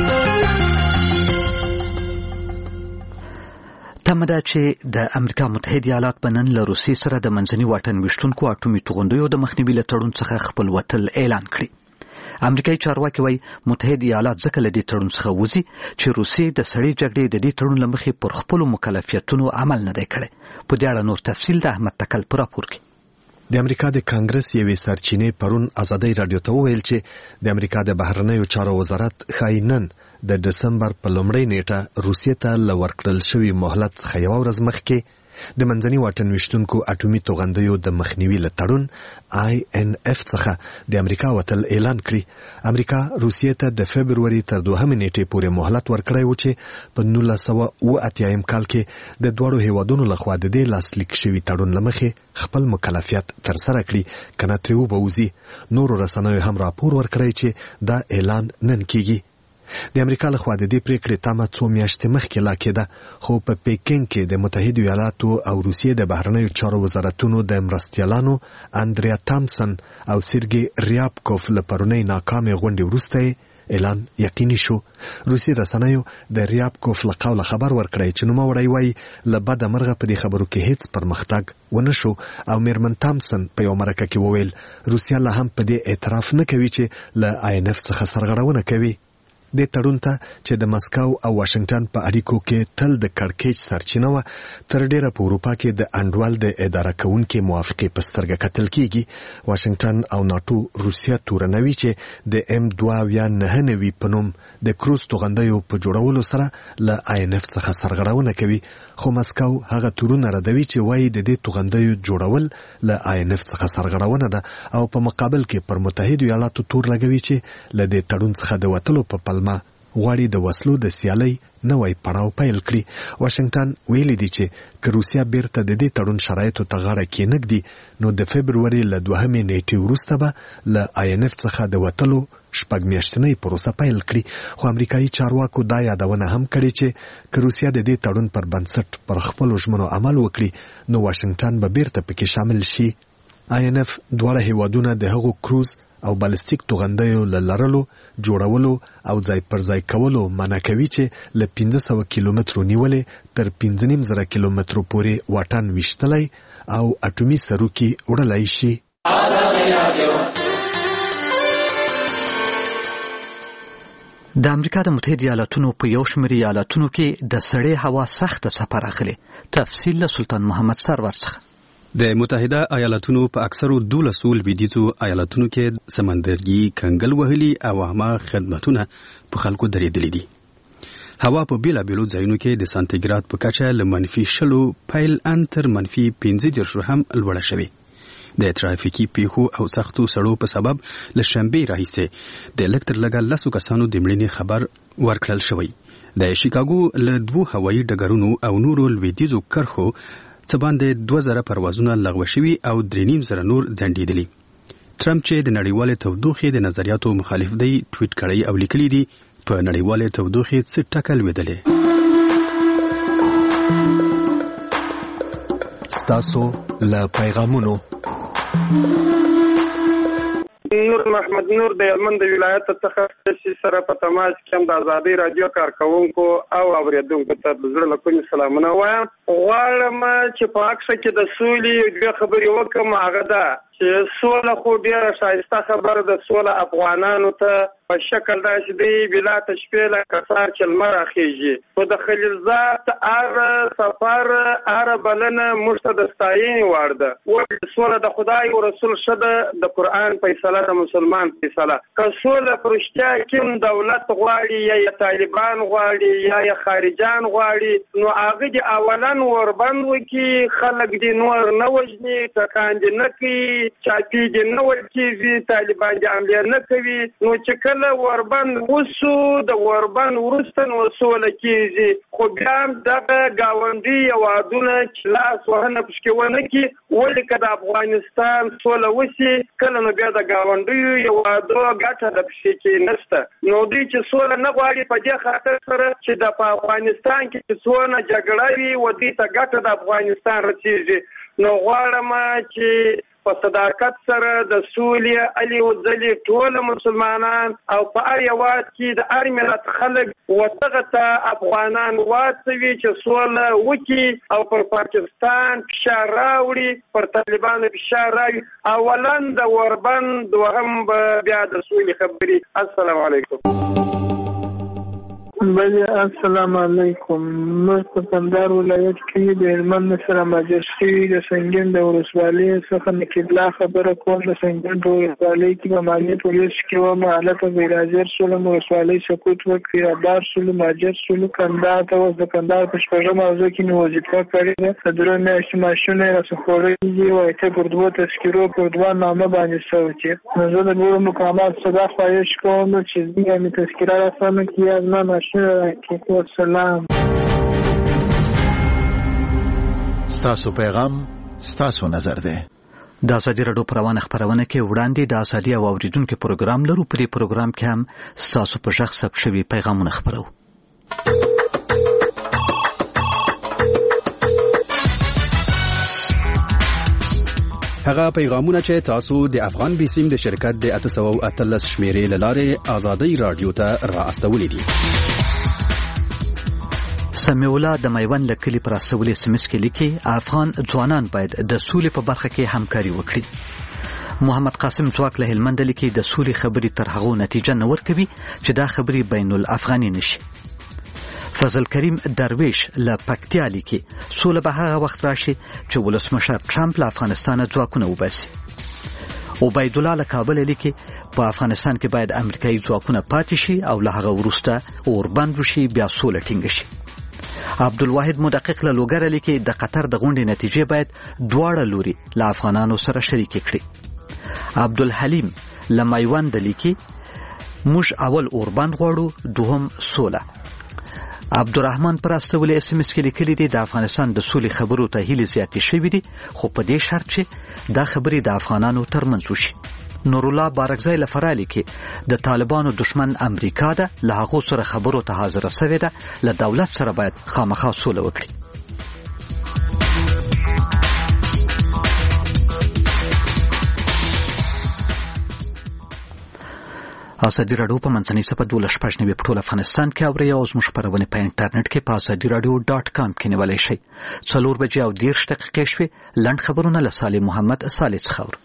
تمه ده چې د امریکا متحده ایالات به نن له روسیې سره د منځني واټن ویشتونکو اټومي توغندیو د مخنیوي له تړون څخه خپل وتل اعلان کړي. امریکایي چارواکي وایي متحده ایالات ځکه له دې تړون څخه وځي چې روسیې د سړې جګړې د دې تړون له مخې پر خپلو مکلفیتونو عمل نه دی کړی. په دې اړه نور تفصیل د احمد تکل په راپور کې. د امریکا د کانګرس یوې سرچینې پرون ازادي رادیو ته وویل چې د امریکا د بهرنیو چارو وزارت خاینن د دسمبر په لومړۍ نیټه روسیې ته له ورکړل شوي مهلت څخه یوه ورځ مخکې د منځني واټن ویشتونکو اټومي توغندیو د مخنیوي له تړون INF څخه د امریکا وتل اعلان کړي. امریکا روسیې ته د فبروري تر 2 نیټې پورې مهلت ورکړی و چې په 1980 کال کې د دوړو هیوادونو لخوا د دې لاسلیک شوي تړون لمخې خپل مکلفیت ترسره کړي کنه ترې وبوزي. نورو رسنیو هم راپور ورکړی چې دا اعلان نن کیږي. د امریکا لخوا د دې پریکړې تمه 2 میاشتې مخکې لا کېده خو په پیکینګ کې د متحده ایالاتو او روسیې د بهرنیو چارو وزارتونو د مرستیالانو اندریا تامسن او سرګي ریابکوف له پرونۍ ناکامې غونډې وروسته اعلان یقیني شو. روسي رسنیو د ریابکوف له قوله خبر ورکړی چې نوموړی وایي له بده مرغه په دې خبرو کې هیڅ پرمختګ ونه شو او میرمن تامسن په یو مرکه کې وویل روسیا لا هم په دې اعتراف نه کوي چې له INF څخه سرغړونه کوي. د تړون ته چې د مسکو او واشنگټن په اړیکو کې تل د کړکېچ سرچینه و تر ډیره په اروپا کې د انډول د اداره کوونکو موافقه په سترګه کتل کیږي. واشنگټن او ناتو روسیا تورنوي چې د M299 په نوم د کروز توغندیو په جوړولو سره له INF څخه سرغړونه کوي، خو مسکو هغه تورونه ردوي چې وایي د دې توغندیو جوړول له INF څخه سرغړونه ده او په مقابل کې پر متحده ایالاتو تور لګوي چې له دې تړون څخه د وتلو په پلمه غواړي د وسلو د سیالۍ نوې پړاو پیل کړي. واشنگټن ویلي دی چې که روسیا بیرته د دې تړون شرایطو ته غاړه کېنږدي نو د فبروري له 2 نیټې وروسته به له INF څخه د وتلو 6 میاشتنۍ پروسه پیل کړي. خو امریکایي چارواکو دا یادونه هم کړې چې که روسیا د دې تړون پر بنسټ پر خپل ژمنو عمل وکړي نو واشنگټن به بیرته پکې شامل شي. INF دواړه هیوادونه د هغو کروز او بالستیک توغندیو لرلو، جوړولو او ځای پر ځای کولو منع کوي چې له 1500 کیلومترو نیولې تر 15,000 کیلومترو پورې واټن ویشتلی او اټومي سروکي وړلای شي. د امریکا د متحده ایالاتونو په یو شمېر ایالاتونو کې د سړې هوا سخت څپه راغلې. تفصیل له سلطان محمد سرور څخه. د متحده ایالاتونو په اکثرو 12 لویدیځو ایالاتونو کې سمندرګي کنګل وهلي او عامه خدماتونه په خلکو درېدلې دي. هوا په بیلابیلو ځایونو کې د سانتیګراد په کچه له -0 پیل ان تر -15 هم لوړه شوې. د ترافیکي پیښو او سختو سړو په سبب له شنبې راهیسې د الکتر لګا 10 کسانو د مړینې خبر ورکړل شوی. د شیکاګو له 2 هوایي ډګرونو او نورو لویدیځو کرخو څه باندې 2000 پروازونه لغوه شوي او 3,500 نور ځنډېدلي. ټرمپ چې د نړیوالې تودوخې د نظریاتو مخالف دی ټویټ کړی او لیکلی دی په نړیوالې تودوخې څه ټکه لوېدلې. ستاسو له پیغامونو نور محمد نور د یمن د ولایت څخه سره په تماس کې د آزادۍ رادیو کارکونکو او اوریدونکو ته د زړه له کومې سلامونه وایم. غواړم چې په عکس کې د سولې دوه خبرې وکم. هغه ده چې سوله خو ډیره ښایسته خبره ده. سوله افغانانو ته په شکل داسې دی بلا تشبیه له کسار چې لمر اخیږي. خو د خلیلزاد هغه سفر هغه بلنه موږ ته د ستاینې وړ ده. سوله د خدای او رسول شه د قرآن فیصله د مسلمان فیصله. که سوله په رښتیا کوم دولت غواړي یا طالبان غواړي یا خارجان غواړي نو هغه د اولن وربند وکي، خلک دې نور نه وژني، ټکان دې نه کوي، چاپی دې نه ورکېږي، طالبان دې عملیه نه کوي. نو چې کله وربند وسو د وربند وروسته نو سوله کېږي. خو بیا هم دغه ګاونډي هېوادونه چې لاس وهنه پشکې ونه کړي ولې که د افغانستان سوله وسي کله نو بیا د ګاونډیو هېوادو ګټه د پشکې کې نشته. نو دوی چې سوله نه غواړي په دې خاطر سره چې د په افغانستان کې چې څونه جګړه وي و دې ته ګټه د افغانستان رسېږي. نو غواړم چې په صداقت سره د سولې علي او ځلې ټول مسلمانان او په هر هېواد کې د هر ملت خلک ودغه ته افغانان واڅوي چې سوله وکړي او پر پاکستان فشار راوړي، پر طالبانو فشار راوړي. اولا د وربند دوهم به بیا د سولې خبرې. السلام علیکم. بله السلام علیکم. موږ په کندهار ولایت کې د هلمند سره ماجرشي د سنگین د ولسوالۍ څخه نکیبلا خبره کوم. د سنگین په ولسوالۍ کې په مالیه پولیس کې و حالت غیرحاضر شولم، ولسوالۍ سقوط وکړي، آبار شولو، ماجر شولو، کندهار ته اوس د کندهار په شپږم موضوع کې مې وظیفه کړې ده. د درې میاشتې معاشونه یې راڅخه خوړلي وو، ایته پر دوو تذکرو پر دوه نامه باندې شوی چې نو زه د نورو مقاماتو څخه خواهش کوم چې زموږ مې تذکره راسمه کړي یا زما ستاسو پیغام ستاسو نظر ده. د ازادي راډیو پروانه خبرونه کې وړاندې د ازادي او اوریدونکو پروګرام لرو. په دې پروګرام کې هم ستاسو په ژغ ثبت شوي پیغامونه خبرو. هغه پیغامونه چې تاسو د افغان بیسیم د شرکت د 813 شمیرې لاره ازادي رادیو ته را استولې دي. سمیع الله د میوند لکلی پر اسولې سمس کې لیکي افغان ځوانان باید د سولې په برخه کې همکاري وکړي. محمد قاسم ځواک له هلمند لیکي د سولې خبرې تر هغو نتیجه نه ورکوي چې دا خبرې بین الافغاني نشي. فضل کریم درویش له پکتیا لیکي سوله به هغه وخت راشي چې ولسمشر ټرمپ له افغانستان ځواکونه وباسي. عبید الله له کابل لیکي په افغانستان کې باید امریکایي ځواکونه پاتې شي او له هغه وروسته اوربند وشي بیا سوله ټینګه شي. عبدالواحد مدقق له لوګر لیکي د قطر د غونډې نتیجې باید دواړه لوري له افغانانو سره شریک کړي. عبدالحلیم له میوند لیکي موږ اول اوربند غواړو دوهم سوله. عبدالرحمن پراستولی اس ام اس کې لیکلي دي د افغانستان د سولې خبرو ته هیلې زیاتې شوې دي خو په دې شرط چې دا خبرې د افغانانو ترمنځ وشي. نور الله بارکزی له فرالی کې د طالبانو دشمن امریکا ده له هغو سره خبرو ته حاضره سوې ده له دولت سره باید خامخا سوله وکړي. ازادي راډیو په منځنۍ صفحه 12 په ټول افغانستان کې اوري او زموږ خبرونه په انټرنیټ کې په azadiradio.com کې نیولای شئ. 4 بجې او 10 دقیقې شوې. لنډ خبرونه له صالح محمد صالح څخه.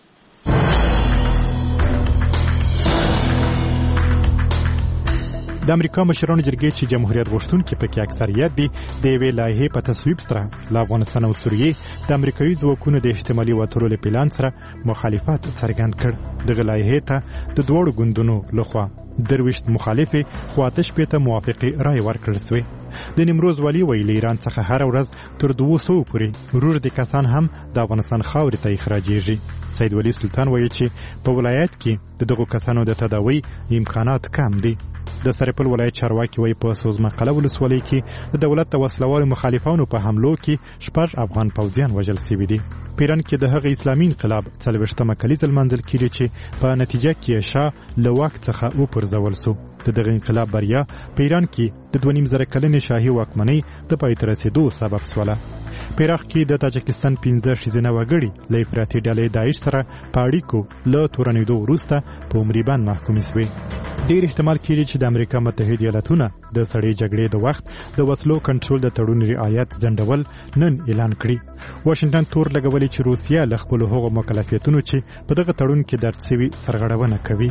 د امریکا مشرانو جرګې چې جمهوریت غوښتونکي پکې اکثریت دي د یوې لایحې په تصویب سره له افغانستان او سوریې د امریکایي ځواکونو د احتمالي وتلو له پلان سره مخالفت څرګند کړ. دغه لایحې ته د دوړو ګوندونو لخوا 23 مخالفه خو 8 موافقه رای ورکړل شوې. د نیمروز والی ویل ایران څخه هر ورځ تر 200 پورې روژ د کسان هم د افغانستان خاورې ته اخراجېږي. سید ولی سلطان ویل چې په ولایت کې دغه کسانو د تداوی امکانات کم دي. د سرپل ولایت چارواکي وایي په سوزمقله ولسوالۍ کې د دولت د وسلوالو مخالفانو په حملو کې 6 افغان پوځیان وژل شوي دي. پیران کې د هغه اسلامي انقلاب 40مه کلیزه لمانځل کیږي چې په نتیجه کې شاه له واک څخه وپرځول شو. دغه انقلاب بریا پیران کې د 2.5 کلنې شاهي واکمنۍ د پای ته رسیدو سبب شوله. پیراخ کې د تاجکستان 15 ښځینه وګړي له افراطي ډلې داعش سره په اړیکو له تورنېدو وروسته په عمري بند محکومې شوې. ډیر احتمال کېږي چې د امریکا متحده ایالاتونه د سړې جګړې د وخت د وسلو کنټرول د تړون رعایت ځنډول نن اعلان کړي. واشنگټن تور لګولي چې روسیا له خپل هغو مکلفیتونو چې په دغه تړون کې درج شوي سرغړونه کوي.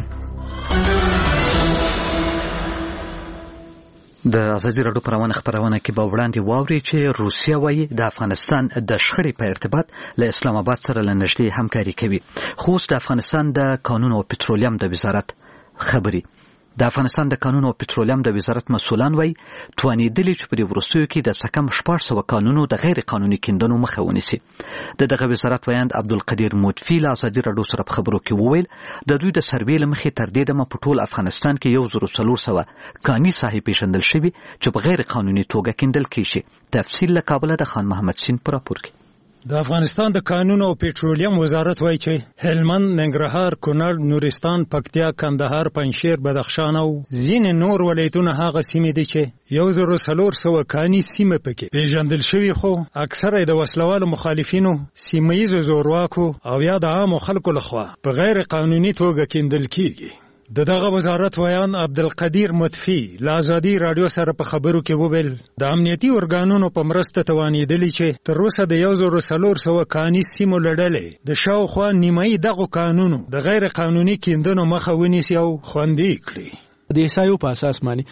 د ازادي راډیو پروانه خبرونه کې به وړاندې واوري چې روسیا وايي د افغانستان د شخړې په ارتباط له اسلام آباد سره لنږدې همکاري کوي. خو د افغانستان د قانون او پټرولیم د وزارت خبري د افغانستان د قانون او پټرولیم د وزارت مسؤلان وایي توانیدلي چې په دې وروستیو کې د څکم 1400 قانونو د غیر قانوني کیندنو مخه ونیسي. دغه وزارت وایند عبدالقدیر مدفی له ازادي راډیو سره په خبرو کې وویل د دوی د سروې له مخې تر دې دمه په ټول افغانستان کې 1400 کاني ساحې پیژندل شوي چې په غیر قانوني توګه کیندل کیږي. تفصیل له کابل د خان محمد سین پر راپور کې. د افغانستان د قانون او پټرولیم وزارت وایي چې هلمند، ننګرهار، کونړ، نورستان، پکتیا، کندهار، پنجشیر، بدخشان او ځینې نور ولایتونه هغه سیمې دي چې 1400 کاني سیمه پکې پیژندل شوي، خو اکثره د وسلوالو مخالفینو، سیمه ییزو زورواکو او یا د عامو خلکو لخوا په غیر قانوني توګه کیندل کیږي. دغه وزارت ویان عبدالقدیر مدفی له ازادي راډیو سره په خبرو کې وویل د امنیتي ارګانونو په مرسته توانیدلی چې تر اوسه د 1400 کاني سیمو لړلې د شاوخوا نیمایي دغه قانونو د غیر قانوني کیندنو مخه ونیسي او خوندي کړي. د ایسایو په اساس باندې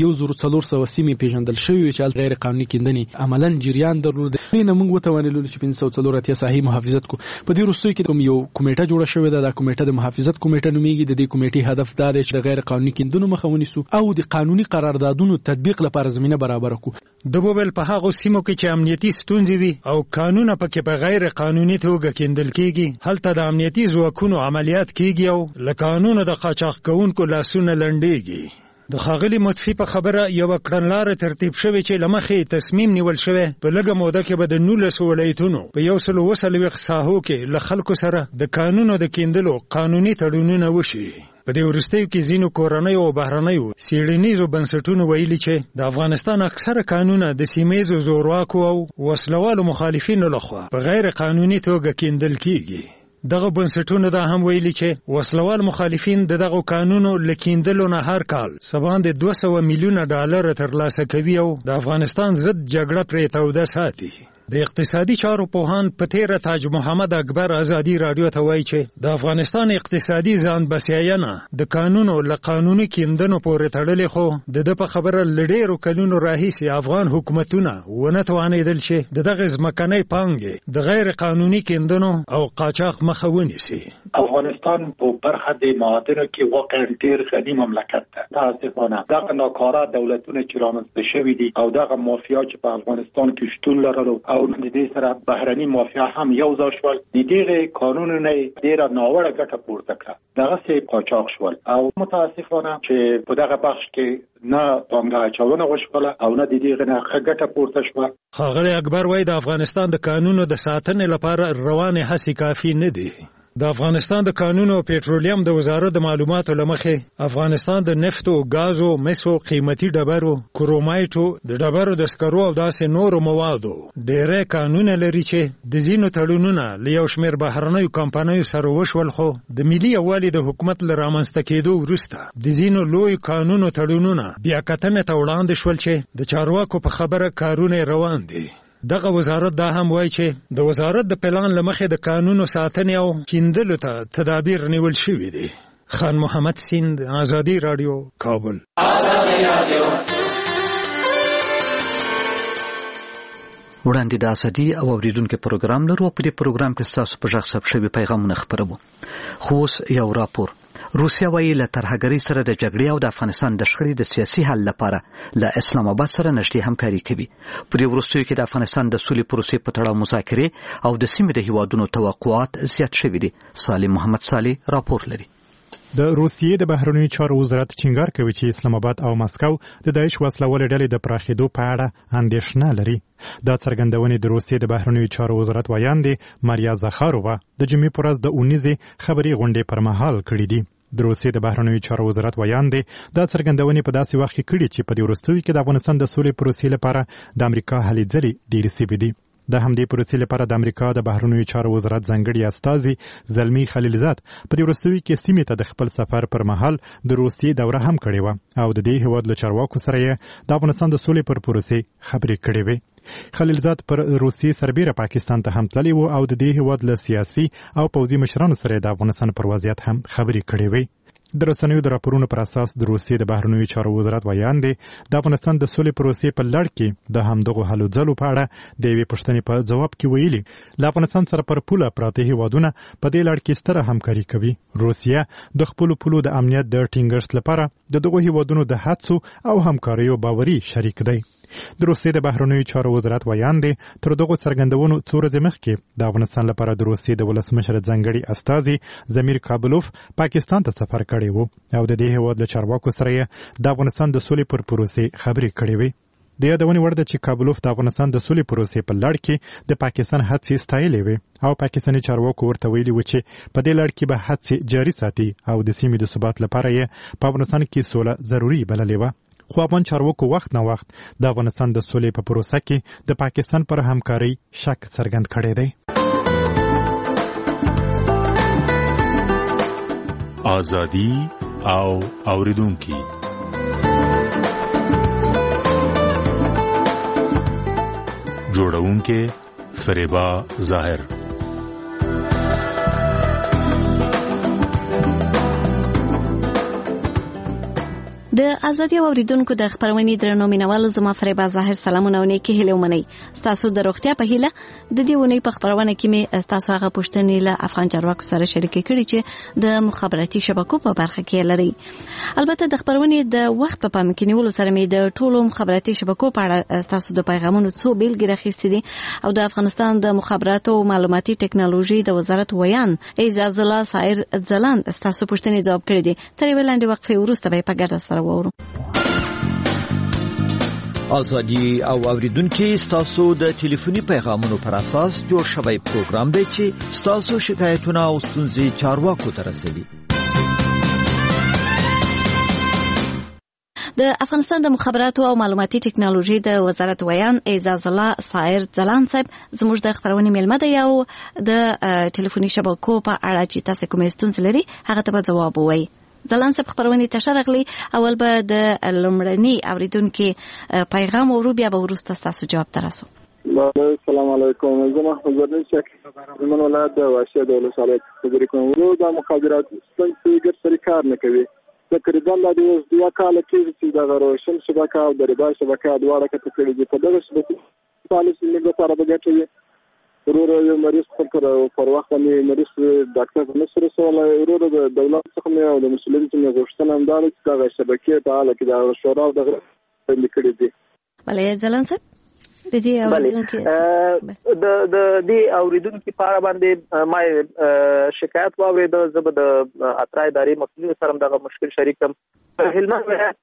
1400 سیمې پیژندل شوې چې غیر قانوني کیندنې عملاً جریان درلود. نه موږ وتوانیدل چې 540 ساحې محافظت کو. په دې وروستیو کې کوم یو کمیټه جوړه شوې ده. د کمیټه د محافظت کمیټه نومیږي. د دې کمیټې هدف دا دی چې د غیر قانوني کیندنو مخه ونیسو او د قانوني قراردادونو تطبیق لپاره زمينه برابر کړو. د بوبل په هغه سیمو کې چې امنیتي ستونزې وي او قانون پکې په غیر قانوني توګه کیندل کیږي، هلته د امنیتي ځواکونو عملیات کیږي او له قانون د قاچاق کوونکو لاسونه لنډيږي. د خاغلی مدفی په خبره یو کړنلار ترتیب شوی چې لمخې تصمیم نیول شوی په لږه موده کې به د 19 ولایتونو په 120 ساحو کې له خلکو سره د قانونو د کیندلو قانوني تړونونه وشي. په دې وروستیو کې ځینو کورنیو او بهرنیو څېړنیزو بنسټونو ویلي چې د افغانستان اکثره قانونه د سیمه‌ییزو زورواکو او وسلوالو مخالفینو لخوا په غیر قانوني توګه کیندل کیږي. دغه بنسټونه دا هم ویلي چې وسلوال مخالفین دغه قانونو لکیندلو نه هر کال سبان د 200 میلیونه ډالر ترلاسه کوي او د افغانستان ضد جګړه پرې توده ساتي. د اقتصادي چارو پوهان پتیره تاج محمد اکبر ازادي رادیو ته وایي چې د افغانستان اقتصادي ځان بسیاینه د قانونو له قانوني کیندنو پورې تړلې، خو د په خبره لډیرو کلونو راهیسې افغان حکومتونه ونه توانېدل چې دغه ځمکنۍ پانګې د غیر قانوني کیندنو او قاچاق مخه ونیسي. افغانستان په برخه د معادنو کې واقعا ډیر غني مملکت ده. تاسفانه دغه ناکاره دولتونه چې رامنځته شوي دي او دغه مافیا چې په افغانستان کې شتون لرلو او د دې سره بهرني مافیا هم یو ځای شول، د دې قانونونه ډیره ناوړه ګټه پورته کړه، دغه سي قاچاق شول او متاسفانه چې په دغه بخش کې نه پانګه اچونه وشوله او نه د دې نه ګټه پورته شوه. ښاغلی اکبر وایي د افغانستان د قانونو د ساتنې لپاره روانې هڅې کافي نه دي. د افغانستان د قانونو او پېټرولیم د وزارت د معلوماتو له مخې افغانستان د نفتو، غازو، مسو، قیمتي ډبرو، کرومایټو، د ډبرو د سکرو او داسې نورو موادو ډېری قانونه لري چې د ځینو تړونونه له یو شمېر بهرنیو کمپنیو سره وشول، خو د ملي یووالي د حکومت له رامنځته کېدو وروسته د ځینو لوی قانونو تړونونه بیا کتنې ته وړاندې شول چې د چارواکو په خبره کارونه روان دي. دغه وزارت دا هم وایي چې د وزارت د پلان له مخې د قانونو ساتنې او کیندلو ته تدابیر نیول شوي دي. خان محمد سیند، ازادي رادیو، کابل. وړاندې د ازادي او اوریدونکو پروګرام لرو. په دې پروګرام کې ستاسو په ژغ ثبت شوي پیغامونه خپروو. خو اوس یو راپور. روسیا وايي له ترهګرۍ سره د جګړې او د افغانستان د شخړې د سیاسي حل لپاره له اسلام آباد سره نږدې همکاري کوي. په دې وروستیو کې د افغانستان د سولې پروسې په تړاو مذاکرې او د سیمې د هیوادونو توقعات زیات شوي دي. سالم محمد صالح راپور لري. د روسیې د بهرنیو چارو وزارت ټینګار کوي چې اسلام آباد او مسکو د داعش وسلوالې ډلې د پراخېدو په اړه اندېښنه لري. دا څرګندونې د روسیې د بهرنیو چارو وزارت ویاندې ماریا زخارووا د جمعې په ورځ د اونیزې خبري غونډې پر مهال کړې دي. د روسیې د بهرنیو چارو وزارت ویاندې دا څرګندونې په داسې وخت کې کړي چې په دې وروستیو کې د افغانستان د سولې پروسې لپاره د امریکا هلې ځلې ډېرې سوي دي. د همدې پروسې لپاره د امریکا د بهرنیو چارو وزارت ځانګړي استازي زلمي خلیلزاد په دې وروستیو کې سیمې ته د خپل سفر پر مهال د روسیې دوره هم کړې وه او د دې هیواد له چارواکو سره یې د افغانستان د سولې پر پروسې خبرې کړې وې. خلیلزاد پر روسیې سربېره پاکستان ته هم تللی و او د دې هیواد له سیاسي او پوځي مشرانو سره د افغانستان پر وضعیت هم خبرې کړې وې. د رسنیو د راپورونو پر اساس د روسیې د بهرنیو چارو وزارت ویاندې د افغانستان د سولې پروسې په لړ کې د همدغو هلو ځلو په اړه د یوې پوښتنې په ځواب کې ویلي له افغانستان سره پر پوله پراته هیوادونه په دې لړ کې ستره همکاري کوي. روسیه د خپلو پولو د امنیت د ټینګښت لپاره د دغو هیوادونو د هڅو او همکاریو باوري شریک دی. د روسیې د بهرنیو چارو وزارت ویاندې تر دغو څرګندونو څو ورځې مخکې د افغانستان لپاره د روسیې د ولسمشر ځانګړي استازي زمیر کابلوف پاکستان ته سفر کړی و او د دې هیواد له چارواکو سره یې د افغانستان د سولې پر پروسې خبرې کړې وې. د یادونې وړ ده چې کابلوف د افغانستان د سولې پروسې په لړ کې د پاکستان هڅې ستایلې وې او پاکستاني چارواکو ورته ویلي و چې په دې لړ کې به هڅې جاري ساتي او د سیمې د ثبات لپاره یې په افغانستان کې سوله ضروري بللې وه. خو افغان چارواکو وخت نه وخت د افغانستان د سولې په پروسه کې د پاکستان پر همکاري شک څرګند کړی دی. ازادي او اوریدونکي جوړونکي فریبا ظاهر. د ازادي اوریدونکو د خبرونې درنو مینوالو زما فریبا ظاهر سلامونه او نیکی هیله ومنئ. تاسو د روغتیا په هیله د دې ونې په خبرونه کې مې تاسو هغه پوښتنې له افغان چارواکو سره شریکې کړې چې د مخابراتي شبکو په برخه کې لري. البته د خبرونې د وخت په پام کې نیولو سره مې د ټولو مخابراتي شبکو په اړه تاسو د پیغامونو څو بیلګې راخیستې دي او د افغانستان د مخابراتو او معلوماتي ټکنالوژي د وزارت ویان اعزاز الله صایر ځلان تاسو پوښتنې ځواب کړې دي. تر یوې لنډې وقفې وروسته به په ګډه سره وورو. ازادي او اوریدونکو ستاسو د ټلیفوني پیغامونو پر اساس جوړ شوی پروګرام دی چې ستاسو شکایتونه او ستونزې چارواکو ته رسوي. د افغانستان د مخابراتو او معلوماتي ټکنالوژي د وزارت ویان اعزاز الله صایر ځلان صاحب زموږ د خبرونې مېلمه دی او د ټلیفوني شبکو په اړه چې تاسو کومې ستونزې لري هغه ته ځواب ووایي. ځلان صاحب خبرونه تشرغلي اول به د لمړني اوریدونکو پیغام ورو بیا به ورسته تاسو جواب ترسو. السلام علیکم. زه محمد زرنی شیخ من ولایت د واشیا د ولسوالۍ خبرې کوم. د مخابرات ستاسو ګر سره کار نه کوي. تقریبا د 2 کال کې چې د روشن شبکه او د ربا شبکه دواړه کې تکړه دي. په دغه شبکې پالیسي موږ لپاره بګټي ورور یو مریض پر وخت باندې مریض ډاکټر نصر رسول ورور د دولت څخه او د مسلمان څخه غوښتنه هم ده چې د شبکې په اړه کې د شورا او د لیکلي دي. بلې ځلان صاحب د دې اوریدونکو د دې اوریدونکو په اړه باندې ما شکایت واورید زب د اترای ادارې مسؤلینو سره دغه مشکل شریکم. هلمند ولایت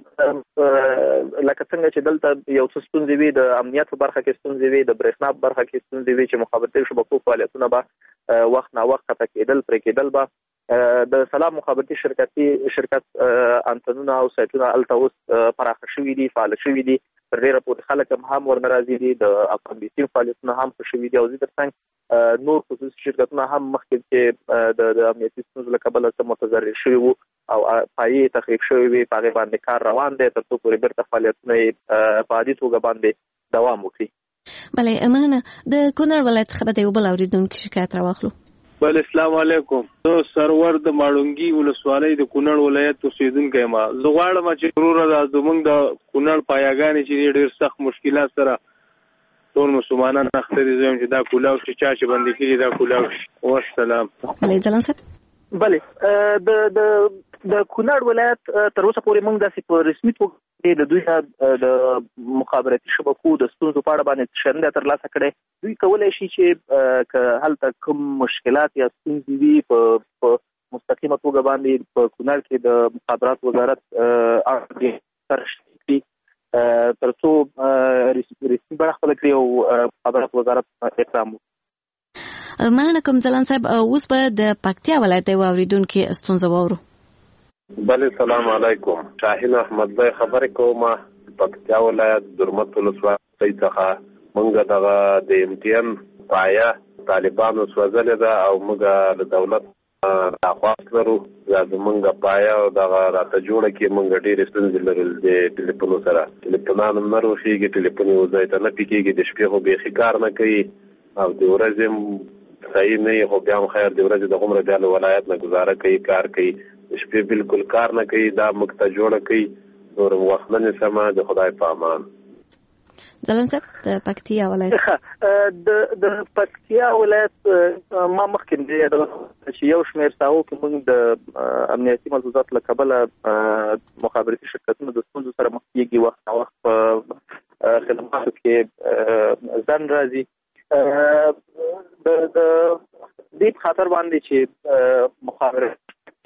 لکه څنګه چې دلته یو څه ستونزې وي د امنیت په برخه کې ستونزې وي د برېښنا په برخه کې ستونزې وي چې مخابراتي شبکو فعالیتونه به وخت نا وخت قطع کېدل پرې کېدل به د سلام مخابراتي شرکت انتنونه او سایټونه الته اوس پراخه شوي دي فعال شوي دي. پر ډیره پورې خلک هم ورناراضي دي. د اقامتي فعالیتونه هم ښه شوي دي او زه ترڅنګ نور خصوصي شرکتونه هم مخکې چې د امنیتي ستونزو له کبله څه متضرر شوي وو او پایې تخریب شوي وي په هغې باندې کار روان دی تر څو پورې بیرته فعالیتونه یې په عادي توګه باندې دوام وکړي. بلې مننه. د کونړ ولایت څخه به د یو بل اورېدونکي شکایت راواخلو. بل السلام علیکم. زه سرور د ماړونګي ولسوالۍ د کونړ ولایت اوسیدونکی یم. زه غواړم چې وروره زموږ د کونړ پایاګانې چې ډېر سخت مشکلات سره ټول مسلمانان اخته دي چې دا کولاو شي چا چې بندي کړي دا کولاو شي. والسلام. بلې ځلان صاحب. بلې د کونړ ولایت تر اوسه پورې موږ داسې په رسمي توګه د دوی د مخابراتي شبکو د ستونزو په اړه باندې شننه ترلاسه کړې. دوی کولی شي چې که هلته کوم مشکلات یا ستونزې وي په مستقیمه توګه باندې په کونړ کې د مخابرات وزارت سره شریک کړي تر څو رسمي بڼه خپله کړي او مخابرات وزارت اقدام وکړي. مننه کوم ځلان صاحب. اوس به د پکتیا ولایت یو اورېدونکي ستونزه واورو. بله سلام علیکم. شاهین احمد بای خبرې کوم. پکتیا ولایت درمت ولسوالۍ څخه موږ دغه د امتحان پایه طالبانو سوځلې ده او موږ له دولت راخواست لرو دا زموږ پایه او دغه راته جوړه کړي. موږ ډېرې ستونزې لرل د ټلیفونو سره. ټلیفونان هم نه روښېږي. ټلیفون یو ځای ته نه پیکېږي. د شپې خو بیخي کار نه کوي او د ورځې هم صحیح نه وي خو بیا هم خیر د ورځې د غومره بیا له ولایت نه ګزاره کوي کار کوي. د شپې بالکل کار نه کوي. دا موږ ته جوړه کوي. نور وخت نه نیسمه. د خدای په امان. ځلان صاحب د پکتیا ولایت د پکتیا ولایت ما مخکې چې یو شمېر ساحو کې موږ د امنیتي ملحوظاتو له کبله مخابراتي شرکتونه د ستونزو سره مخ کېږي. وخت نا وخت په خدماتو کې ځنډ راځي. د دې په خاطر باندې چې مخابرات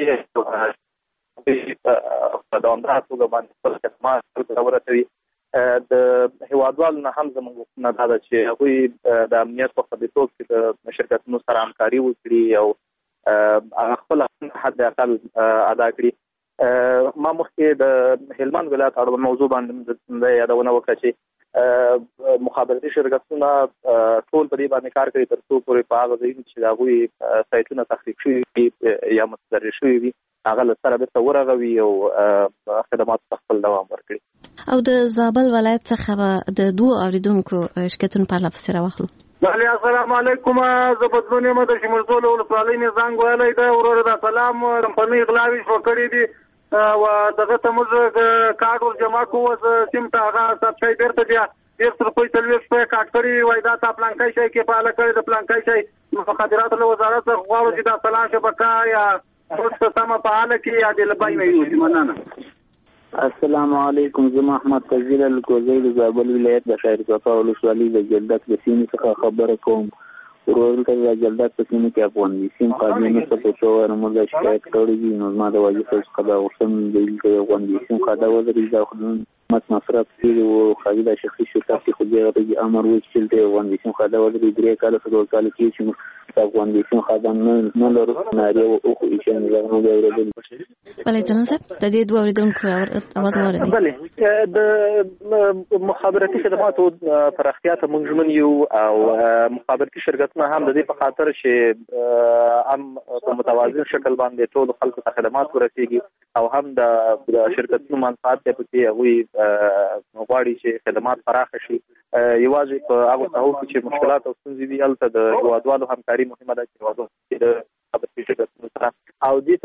په دوامداره توګه باندې خپل خدمات ورسوي. د هیوادوالو نه هم زموږ غوښتنه دا ده چې هغوی د امنیت په خوندیتوب کې د شرکتونو سره همکاري وکړي او خپل حد اقل ادا کړي. ما مخکې د هلمند ولایت اړوند موضوع باندې یادونه وکړه چې مخابراتي شرکتونه ټول په دې باندې کار کوي تر څو پورې په هغه ځایونو چې د هغوی سایټونه تخریب شوي وي یا متضرر شوي وي هغه له سره بیرته ورغوي او خدمات ته خپل دوام ورکړي. او د زابل ولایت څخه د دوه اوریدونکو شکایتونه په اړه پسې راواخلو. بله السلام علیکم. زه بدلون یم د شمرزول ولسوالۍ نه زنګ ویلی دی. ورور د سلام کمپنۍ غلاوې شو کړي دي او دغه ته موږ کارډ ور جمع کوو سیم ته هغه سبسایډ بیرته بیا 100 روپۍ 40 روپۍ کاټ کړي وای دا تا پلانکای شي کې پاله کړي د پلانکای شي مخابرات له وزارت څخه غواړو چې دا سلام شبکه یا څه سم فعال کړي یا د لبای نه یو مننه. السلام علیکم. زه محمد تجلیل الکوزی د زابل ولایت د خیر صفا ولسوالۍ د جلدک د سیمې څخه خبره کوم. ورور ته د جلدک په سیمه کې افغان سیم قانوني څه په څو موږ شکایت کړی دي. نو ما د واجب څخه دا وسم د افغان سیم خاطر وزري دا خدمت مصرف کړي او خالد شخصي شرکت خو دې امر وکړي چې افغان سیم خاطر وزري درې کال څخه کال کې چې افغان سیم خدام نه لرو ناري او خو هیڅ نه غوړي. بلې ځلان صاحب د دې دوه اوریدونکو اواز واردی. بلې د مخابراتي خدماتو پراختیا ته موږ ژمن یو او مخابراتي شرکتونه هم د دې په خاطر چې هم په متوازن شکل باندې ټول خلکو ته خدمات ورسیږي او هم د شرکتونو منفعت ته پکې هغوی غواړي چې خدمات پراخه شي یوازې په هغه ساحو کې چې مشکلات او ستونزې دي هلته د هیوادوالو همکاري مهمه ده چې هیوادوالو د خبرتي شرکتونو سره او دې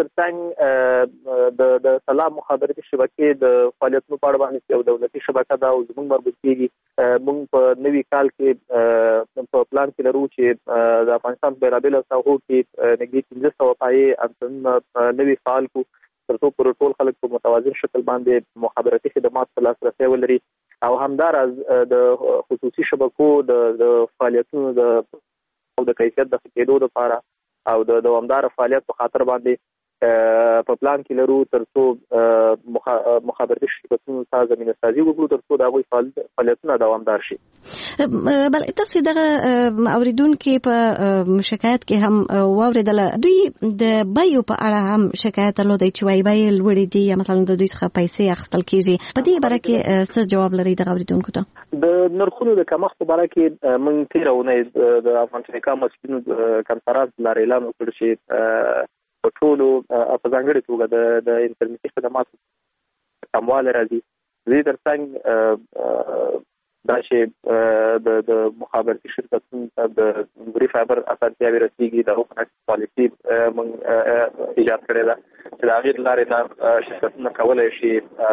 ترڅنګ د سلام مخابراتي شبکې د فعالیتونو په اړه باندې یو دولتي شبکه ده او زموږ مربوط کېږي. موږ په نوي کال کې په پلان کې لرو چې د افغانستان بېلابېلو ساحو کې نږدې 1500 پایې انتنونه نوي فعال کړو تر څو پر ټول خلک په متوازن شکل باندې مخابراتي خدمات په لاسرسي ولري او همداراز د خصوصي شبکو د فعالیتونو د کیفیت د ښه کېدو لپاره او د دوامدار فعالیت په خاطر باندې په پلان کې لرو تر څو مخابراتي شرکتونو ته زمینه سازي وکړو تر څو د هغوی فعالیتونه دوامدار شي. بل تاسو دغه اوریدونکو په شکایت کې هم واوریدله دوی د بیو په اړه هم شکایت درلودی چې وایي بیې لوړې دي یا مثلا د دوی څخه پیسې اخیستل کیږي. په دې باره کې څه جواب لري دغه اوریدونکو ته؟ د نرخونو د کمښت په باره کې موږ تېره اونۍ د افغان ټیلیکام مسؤلینو کنفرانس لپاره اعلان وکړ چې په ټولو په ځانګړې توګه د انټرنیټي خدماتو کموالی راځي. دې ترڅنګ دا چې د مخابراتي شرکتونو ته د نوري فایبر اسانتیاوې رسیږي د اوپن اکسس پالیسي موږ ایجاد کړې ده چې د هغې له لارې نه شرکتونه کولی شي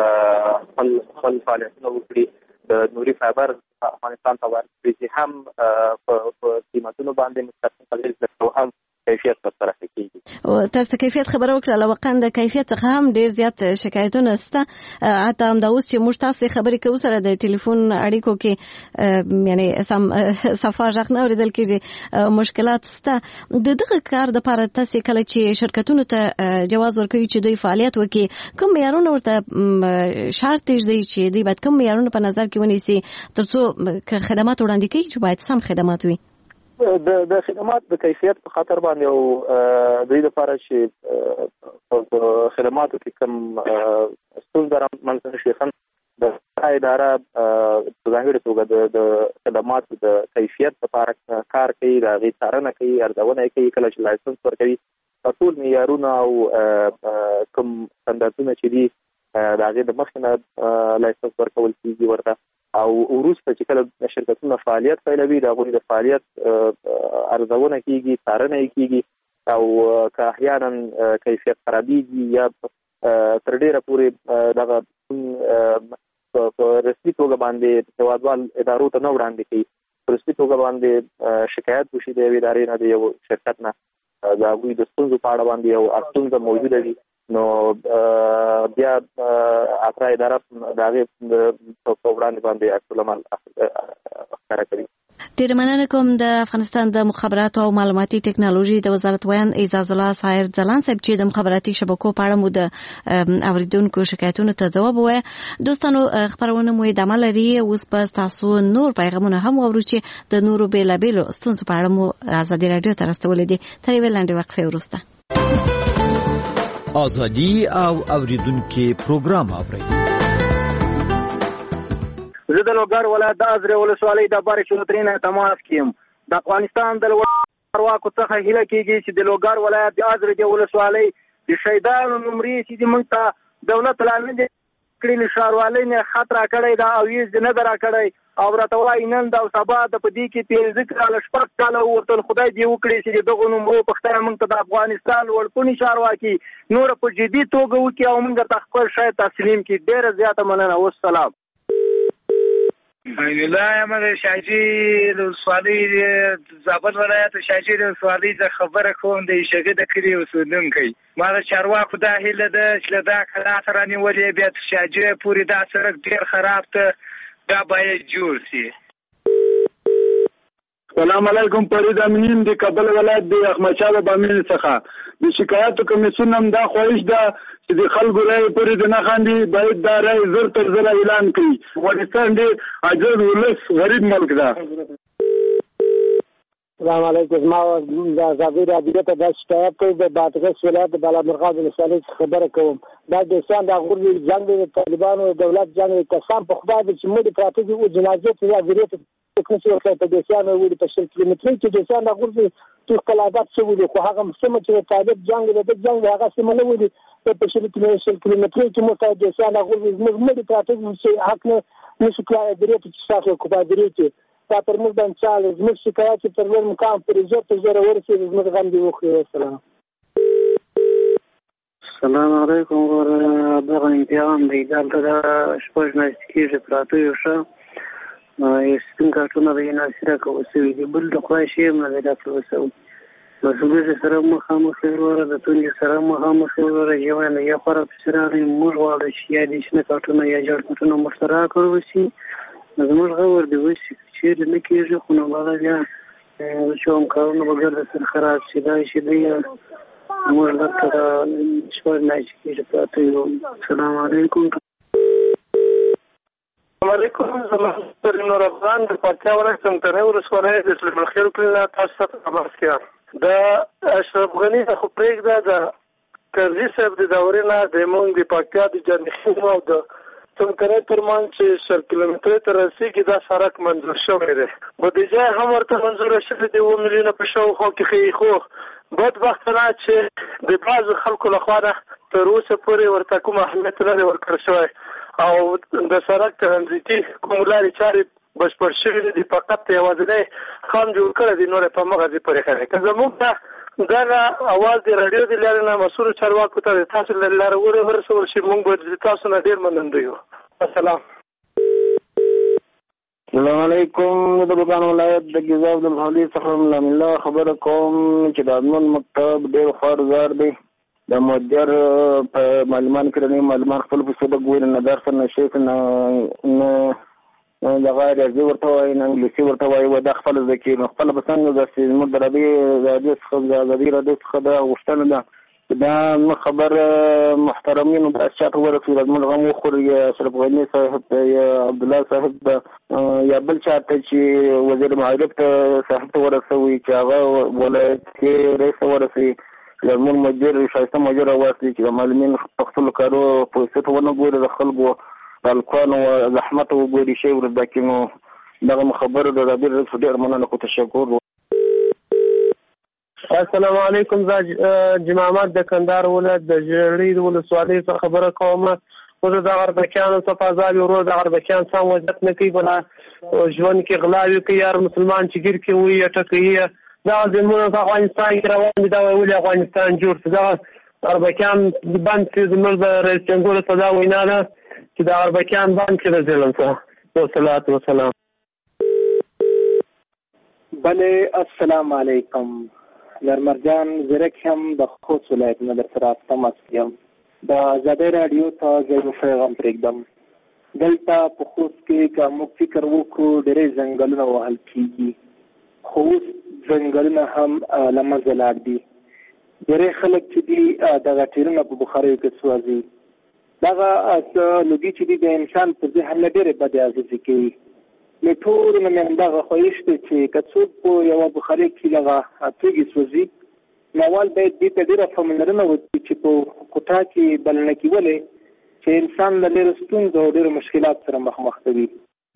خپل فعالیتونه وکړي. د نوري فایبر افغانستان ته ورکړي چې هم په قیمتونو باندې مستقیم اغېز لري او هم کیفیت په سره کېږي. تاسو کیفیت خبره وکړه له وقند د کیفیت څخه هم ډیر زیات شکایتونه شته. حتی هم دا اوس چې موږ تاسو خبرې کوو سره د ټلیفون اړیکو کې یعنی سم صفه ژغ نه اوریدل کېږي مشکلات شته. د دغه کار د لپاره تاسو کله چې شرکتونو ته جواز ورکوي چې دوی فعالیت وکړي کوم معیارونه ورته شرط دی چې دوی باید کوم معیارونه په نظر کې ونیسي ترڅو خدمات وړاندې کوي چې باید سم خدمات وي؟ د خدمات د کیفیت په خاطر باندې او دوی لپاره چې په خدماتو کې کوم ستونزه رامنځته شي د اداره په ځانګړې توګه د خدماتو د کیفیت لپاره کار کوي، د هغې څارنه کوي، ارزونه کوي. کله چې لایسنس ورکوي ټول معیارونه او کوم سټنډرډونه چې دي د هغې د مخکې نه لایسنس ورکول کېږي ورته او وروسته چې کله شرکتونه فعالیت پیلوي د هغوی د فعالیت ارزونه کېږي، څارنه یې کېږي او که احیانا کیفیت خرابېږي یا تر ډېره پورې دغه په رسمي توګه باندې هېوادوال ادارو ته نه وړاندې کوي، په رسمي توګه باندې شکایت وشي د یوې ادارې نه د یو شرکت نه د هغوی د ستونزو په اړه باندې یو ستونزه موجوده وي نو بیا اترا اداره د هغې په وړاندې باندې عکس العمل ښکاره کوي. ډېره مننه کوم د افغانستان د مخابراتو او معلوماتي ټکنالوژي د وزارت ویان اعزاز الله سایر ځلان صاحب چې د مخابراتي شبکو په اړه مو د اوریدونکو شکایتونو ته ځواب ووایه. دوستانو خبرونه مو ادامه لري. اوس به ستاسو نور پیغامونه هم واورو چې د نورو بېلابېلو ستونزو په اړه مو ازادي راډیو ته راستولي دي. تر یوې لنډې وقفې وروسته ازادي او اوریدونکو پروګرام اورئ. زه د لوګر ولایت د ازرې ولسوالۍ د بارک شوترین تماس کیم. د افغانستان د چارواکو څخه هیله کیږي چې د لوګر ولایت د ازرې ولسوالۍ د شهیدانو نمرې چې موږ ته دولت لاندې کړي ښاروالۍ نه خطر کړی دا او یې نه درا کړی او راته وایي نن دا سبا د پدې کې 15 کاله شپږ کاله ورته خدای دې وکړي چې دغه نمرو پښتنه موږ ته د افغانستان ورکونی چارواکي نور په جدي توګه وکړي او موږ ته خپل شای تسلیم کړي. ډېر زیاته مننه. والسلام. الله احمد شاجي د سوالي زابل ولایت شاجي د سوالي د خبره کوم د شګه د کړي اوسودونکو ما د چارواکو د هیله د چې دا کله سره نیولې بیا شاجي پوری دا سړک ډیر خراب ته دا باید جوړ شي. سلام علیکم. فرید امین د کابل ولایت د احمد شاه بابا امین څخه د شکایتو کمیسیون هم دا خواهش ده چې د خلکو رای پورې د نه خاندي باید دا رای زر تر زر اعلان کړي. افغانستان ډېر عاجز ولس غریب ملک ده. السلام علیکم. ما د ازادي راډیو ته د شکایت کوم د بادغیس ولایت د بالامرغاب ولسوالۍ خبره کوم. دا د انسان د غوري جنگ د طالبانو دولت جنگ کسان په خدای د چې مړي پراته دي او جنازې ته ضرورت کوم څه په دېسان وړي په 100 کیلومتري کې د انسان د غوري تو کلاګات څه ودی خو هغه سم چې طالب جنگ د جنگ هغه سم نه ودی په 100 کیلومتري کې مو ته د انسان د غوري مړي پراته دي چې حق نه نشو کولای درې چې تاسو کوپادري کې دا پر موږ باندې چاله زموږ شکایت چې پر لوړ مقام پورې زر ورسېږي زموږ غم دې وخوري. والسلام. السلام علیکم. دغه امتحان دی دلته د شپږ میاشتې کېږي پراته یو ښه سپین کارټونه د ناصره کوه شوي دي. بل د خدای شی هم نه دی ډاکټر وسو مسؤلیت سره مخامخ وروره د تونې سره مخامخ وروره یو نه یا خورا پسې راغی موږ غواړو چې یا دې شنه کارټونه یا جړ کارټونه موږ سره راکړو شي زموږ غوړ دی وشي چې نه کېږي خو نو بالا بیا چې هم کارونه به ګرده سره خراب شي دا شي دی موږ دلته شپږ میاشتې کېږي پراته یو. السلام علیکم. السلام علیکم. زما نور افغان د پکتیا ولایت څمکني ولسوالۍ د اسلام الخير کلینا تاسو ته خبر کړم. د اشرف غنی خو پرېږده د کرزي صاحب د دورې نه د مونږ د پکتیا د جنخیم او د څمکني ترمنځ چې 100 کیلومتره ته رسېږي دا سړک منظور شوی دی. بودیجه هم ورته منظوره شوې دی 2 میلیونه په شاوخوا کې ښیي خو بدبختانه چې د بعضو خلکو لخوا نه تر اوسه پورې ورته کوم اهمیت نه دی ورکړل شوی او د سړک ترانزیتي کوم لارې چارې بشپړ شوي دي. فقط یوازینی خام جوړ کړی دی نور په مغزي پورې خلک که زموږ ته دغه اواز د راډیو د لارې نه مسؤلو چارواکو ته د تاسو له لارې ورسول شي موږ به د تاسو نه ډېر مننده یو. السلام. السلام علیکم. د بغان ولایت د ګیزاب د محلي څخه ملام الله خبره کوم چې د امن مکتب ډېر خوارزار دی. د مدیر په معلومان کړنی معلومان خپل په صدق ویل نه درس نه شي نه د غیر ارزي ورته وایي نه انګلیسي ورته وایي و د خپل ځکه نو خپل بسنګ د سیمو د ربي د څخه د څخه د غشتنه ده دا خبر محترمین د اشاعت ورسول د ملغم خوري اشرف غنی صاحب یا عبد الله صاحب یا بل چاته چې وزیر معارف صاحب ته ورسوي چې هغه ولایت کې رئیس ورسوي زمون مدیر شایسته مدیر واسي چې معلمین خپل کارو په څه ونه ګوري د خلکو بالکون او زحمت وګوري شی ورته کینو دغه خبره د ربیر رسول ډیر مننه کو تشکر. السلام علیکم. جماعت د کندهار ولایت د جړې د ولسوالۍ څخه خبره کوم. خو د غربکیانو څخه فضا ورو د غربکیان سم وجت نه کوي بلا ژوند کې غلاوي کوي یار مسلمان چې ګر کې وي ټکوي دا زموږ په افغانستان کې روان دي دا ولې افغانستان جوړ څه دا غربکیان باندې زموږ د رئیس جمهور صدا وینا ده چې دا غربکیان باندې د ظلم څخه والصلاه والسلام. بله السلام علیکم. نرمرجان زرک هم د خوست ولایت نه در سره تماس یم. د آزادۍ راډیو ته زه پیغام پرېږدم. دلته په خوست کې که موږ فکر وکړو ډېرې ځنګلونه وهل کېږي خو اوس ځنګلونه هم له منځه لاړ دي. ډېری خلک چې دي دغه ټیرونه په بخاریو کې سوځي. دغه لوګي چې دي د انسان په ذهن نه ډېرې بدې اغېزې کوي. له ټولو نه مې همدغه خواهش دی چې که څوک په یوه بخارۍ کې دغه تیږې سوځي نو اول باید دې ته ډېره پاملرنه وکړي چې په کوټه کې بلنه کېولې چې انسان له ډېرو ستونزو او ډېرو مشکلات سره مخ کوي.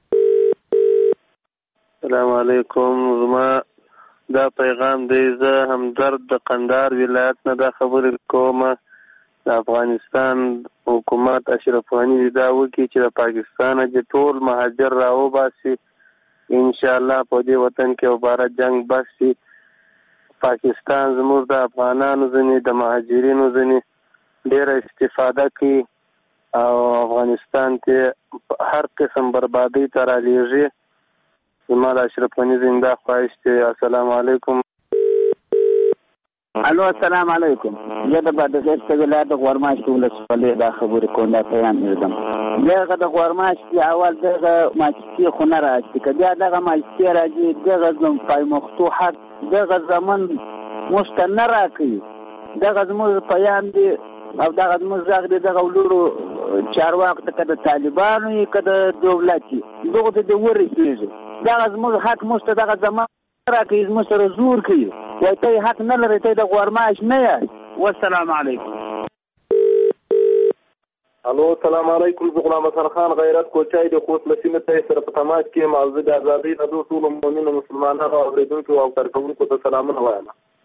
السلام علیکم. زما دا پیغام دی زه همدرد د قندهار ولایت نه دا خبرې کوم. د افغانستان حکومت اشرف غني دا وکړي چې د پاکستان چې ټول مهاجر راوباسي انشاءالله په دې وطن کې عبارت جنگ باسي. پاکستان زموږ د افغانانو ځینې د مهاجرینو ځینې ډېره استفاده کوي او افغانستان کې هر قسم بربادۍ ته رالیږي. زما د اشرف غني زنده خواهش دی. السلام علیکم. الو السلام علیکم. زه د بادغیس د ولایت غورماش ولسوالۍ دا خبرې کوم دا پیغام یې دغه د غورماش کې اول دغه ماچتي خو نه راځي که بیا دغه ماچتي راځي دغه زم پای مفتوحات دغه زمن مشته نه راکوي دغه زموږ پیام دی او دغه زموږ غږ دی دغه ولورو چارواکو ته که د طالبانو یې که د دولت یې دغو ته دې ورسېږي دغه زموږ حق مشته دغه زمان راکوي زموږ سره زور کوي وایي ته یې حق نه لرې ته یې د غورماش نه یاست. والسلام علیکم. الو السلام علیکم. زه غلام حسن خان غیرت کوچای د خوست لسینه ته سره په تماس کې موضوع د ازادۍ د ټولو مؤمنو مسلمانانو او اوریدونکو او کارکونکو ته سلامونه وایم.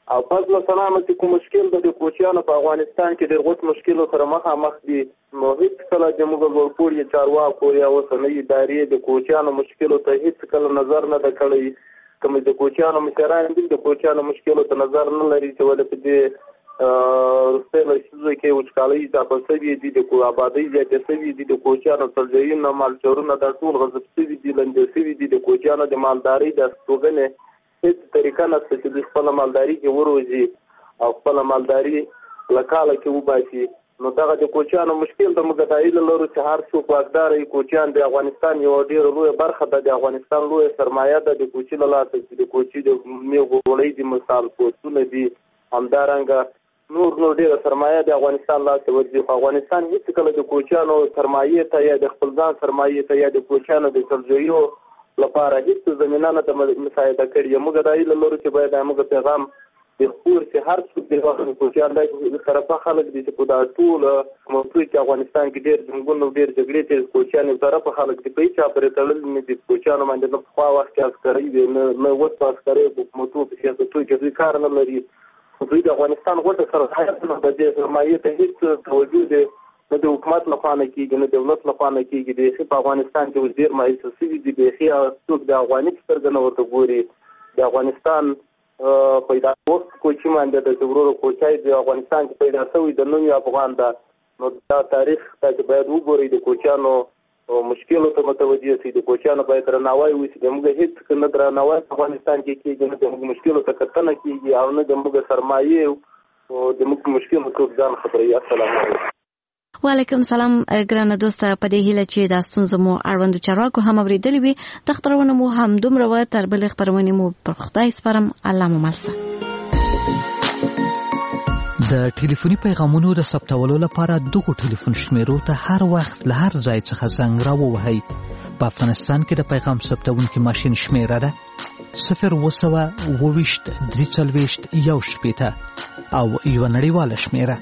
او فضل سلامه چې کوم مشکل د کوچیانو په افغانستان کې ډېر غوټ مشکل سره مخامخ دي نو هیڅ کله د موږ ورپورې چارواکو یا اوسنۍ ادارې د کوچیانو مشکل ته هیڅ کله نظر نه کړی کوم د کوچیانو مشران دي د کوچیانو مشکل ته نظر نه لري چې ولې په دې رسته لشي کې وچکالي د بسوي دي د آبادی زیاتې سوي دي د کوچیانو تلځایونه مالچورونه د ټول غزب سوي دي لندې سوي دي د کوچیانو د مالداري د ستوګنې هیڅ طریقه نشته چې د خپل مالداري کې وروزي او خپل مالداري لکاله کې وباسي نو دغه د کوچیانو مشکل د موږ دایله لرو چې هر څوک واقدار ای کوچیان د افغانستان یو ډیر لوی برخه ده د افغانستان لوی سرمایه ده د کوچی له لاسه چې د کوچی د میوه غوړې د مثال پوسټونه دي همدارنګه نور ډیر سرمایه د افغانستان لاسه ورځي افغانستان هیڅ کله د کوچیانو سرمایه ته یا د خپل ځان سرمایه ته یا د کوچیانو د تلځایو لپاره هیڅ زمينه نه د مساعده کړی موږ دایله لرو چې باید موږ پیغام د خپل چې هر څوک د وخت کوچیان د طرفه خلک دي چې په دا ټول موضوع کې افغانستان کې ډېر جنګونه ډېر جګړې ته کوچیان طرفه خلک دي په چا پرې تړل نه دي کوچیان باندې په خوا وخت کې عسکري دي نه وڅ عسکري حکومتو په سیاستو کې کار نه لري دوی د افغانستان غوټه سره حیات نه د دې سرمایه ته هیڅ توجه دي د حکومت لخوا نه کیږي نه دولت لخوا نه کیږي د په افغانستان کې وزیر مؤسسي دي به خیا څوک د افغاني سترګنه ورته ګوري د افغانستان پیدا وخت کوچی باندې د ورورو کوچای د افغانستان کې پیدا شوی د نوې افغان دا نو دا تاریخ ته باید وګوري د کوچانو مشکل ته متوجه شي د کوچانو باید درناوی وشي د موږ هیڅ کنه درناوی افغانستان کې کېږي نه د مشکل ته کتنه کېږي او نه د موږ سرمایه او د موږ مشکل ته ځان خبري. السلام علیکم. وعلیکم سلام ګرانه دوسته په دې هیله چې دا ستونزه مو اړوندو چارواکو هم اوریدلې وي د خبرونه مو هم دومره و تر بل خبرونه مو پر خدای سپارم الله مو ملسه. د ټلیفوني پیغامونو د ثبتولو لپاره دغه ټلیفون شمیرو ته هر وخت له هر ځای څخه زنګ راووهئ. په افغانستان کې د پیغام ثبتونکي ماشین شمیره ده 022-340-1 او یو نړیواله شمیره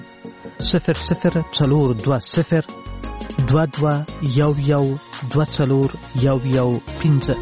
00202211241115.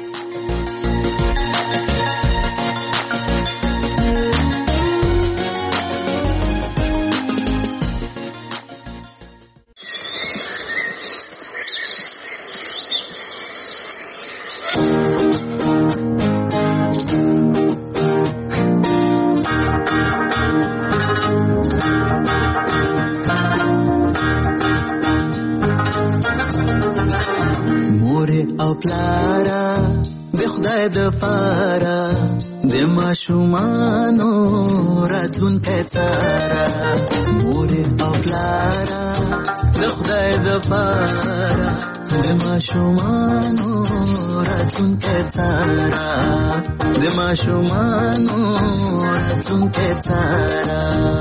شومانو راتلون کتارا مور او پلارا د خدای د پارا د ما شومانو راتلون کتارا د ما شومانو راتلون کتارا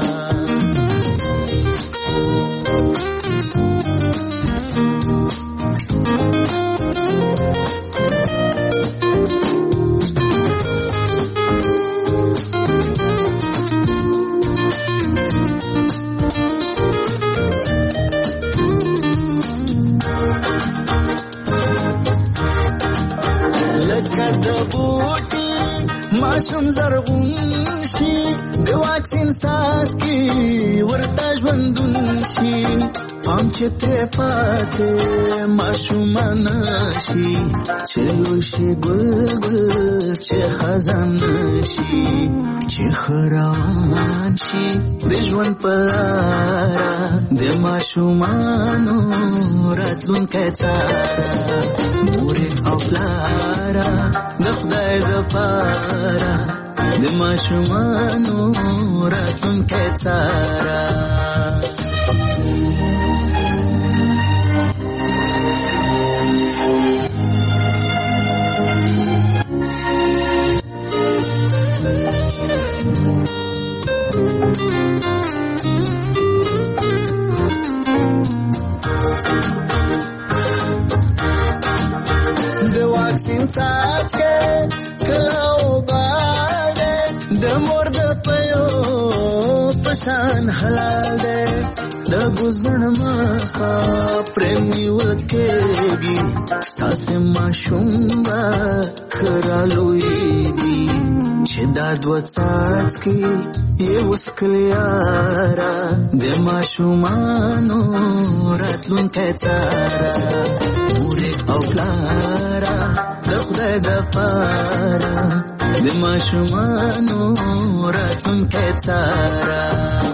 Masoom زرغون شي د واکسین ساس کی ورته ژوندون شي پام چې تر پاتې ماشوم نشي چې لوشي ګل چې خزان شي چې خروان شي د ژوند پلارا د ماشومانو راتلون کتارا مور او پلارا د خدای د پارا د ماشومانو راتلون کتارا واکسین څاڅکه کلاو باندې د مور د پيو پسان حلال ده د ګزن مخه پرمی وکېږي تاسو ما شومبا خرالوي دي چې داد وڅاڅکي یې وسکلیارا د ماشومانو راتلونکی څارا مور او پلارا د خدای د پاره د ماشومانو راتلونکی څارا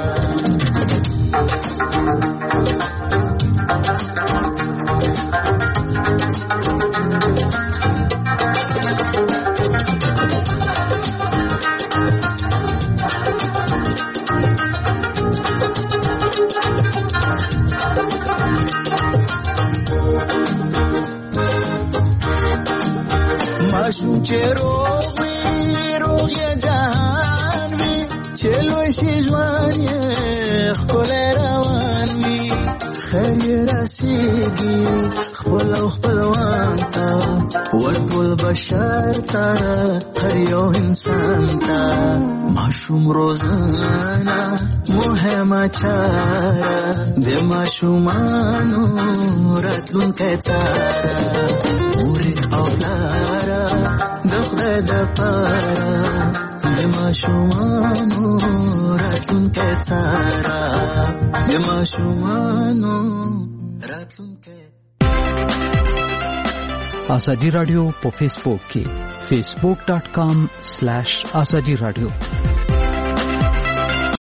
ماشوم چې روغ وي روغ یې جهان وي چې لوی شي ژوند یې ښکلی روان وي خیر یې رسېږي خپل او خپلوان ته ورټول بشر ته هر یو انسان ته ماشوم روزانه مهمه چاره د ماشومانو راتلونکی څاره مور او پلاره د خدای د پاره د ماشومانو راتلونکی څاره د ماشومانو راتلونکی. آزادی رادیو په فیسبوک کې facebook.com/azadi radio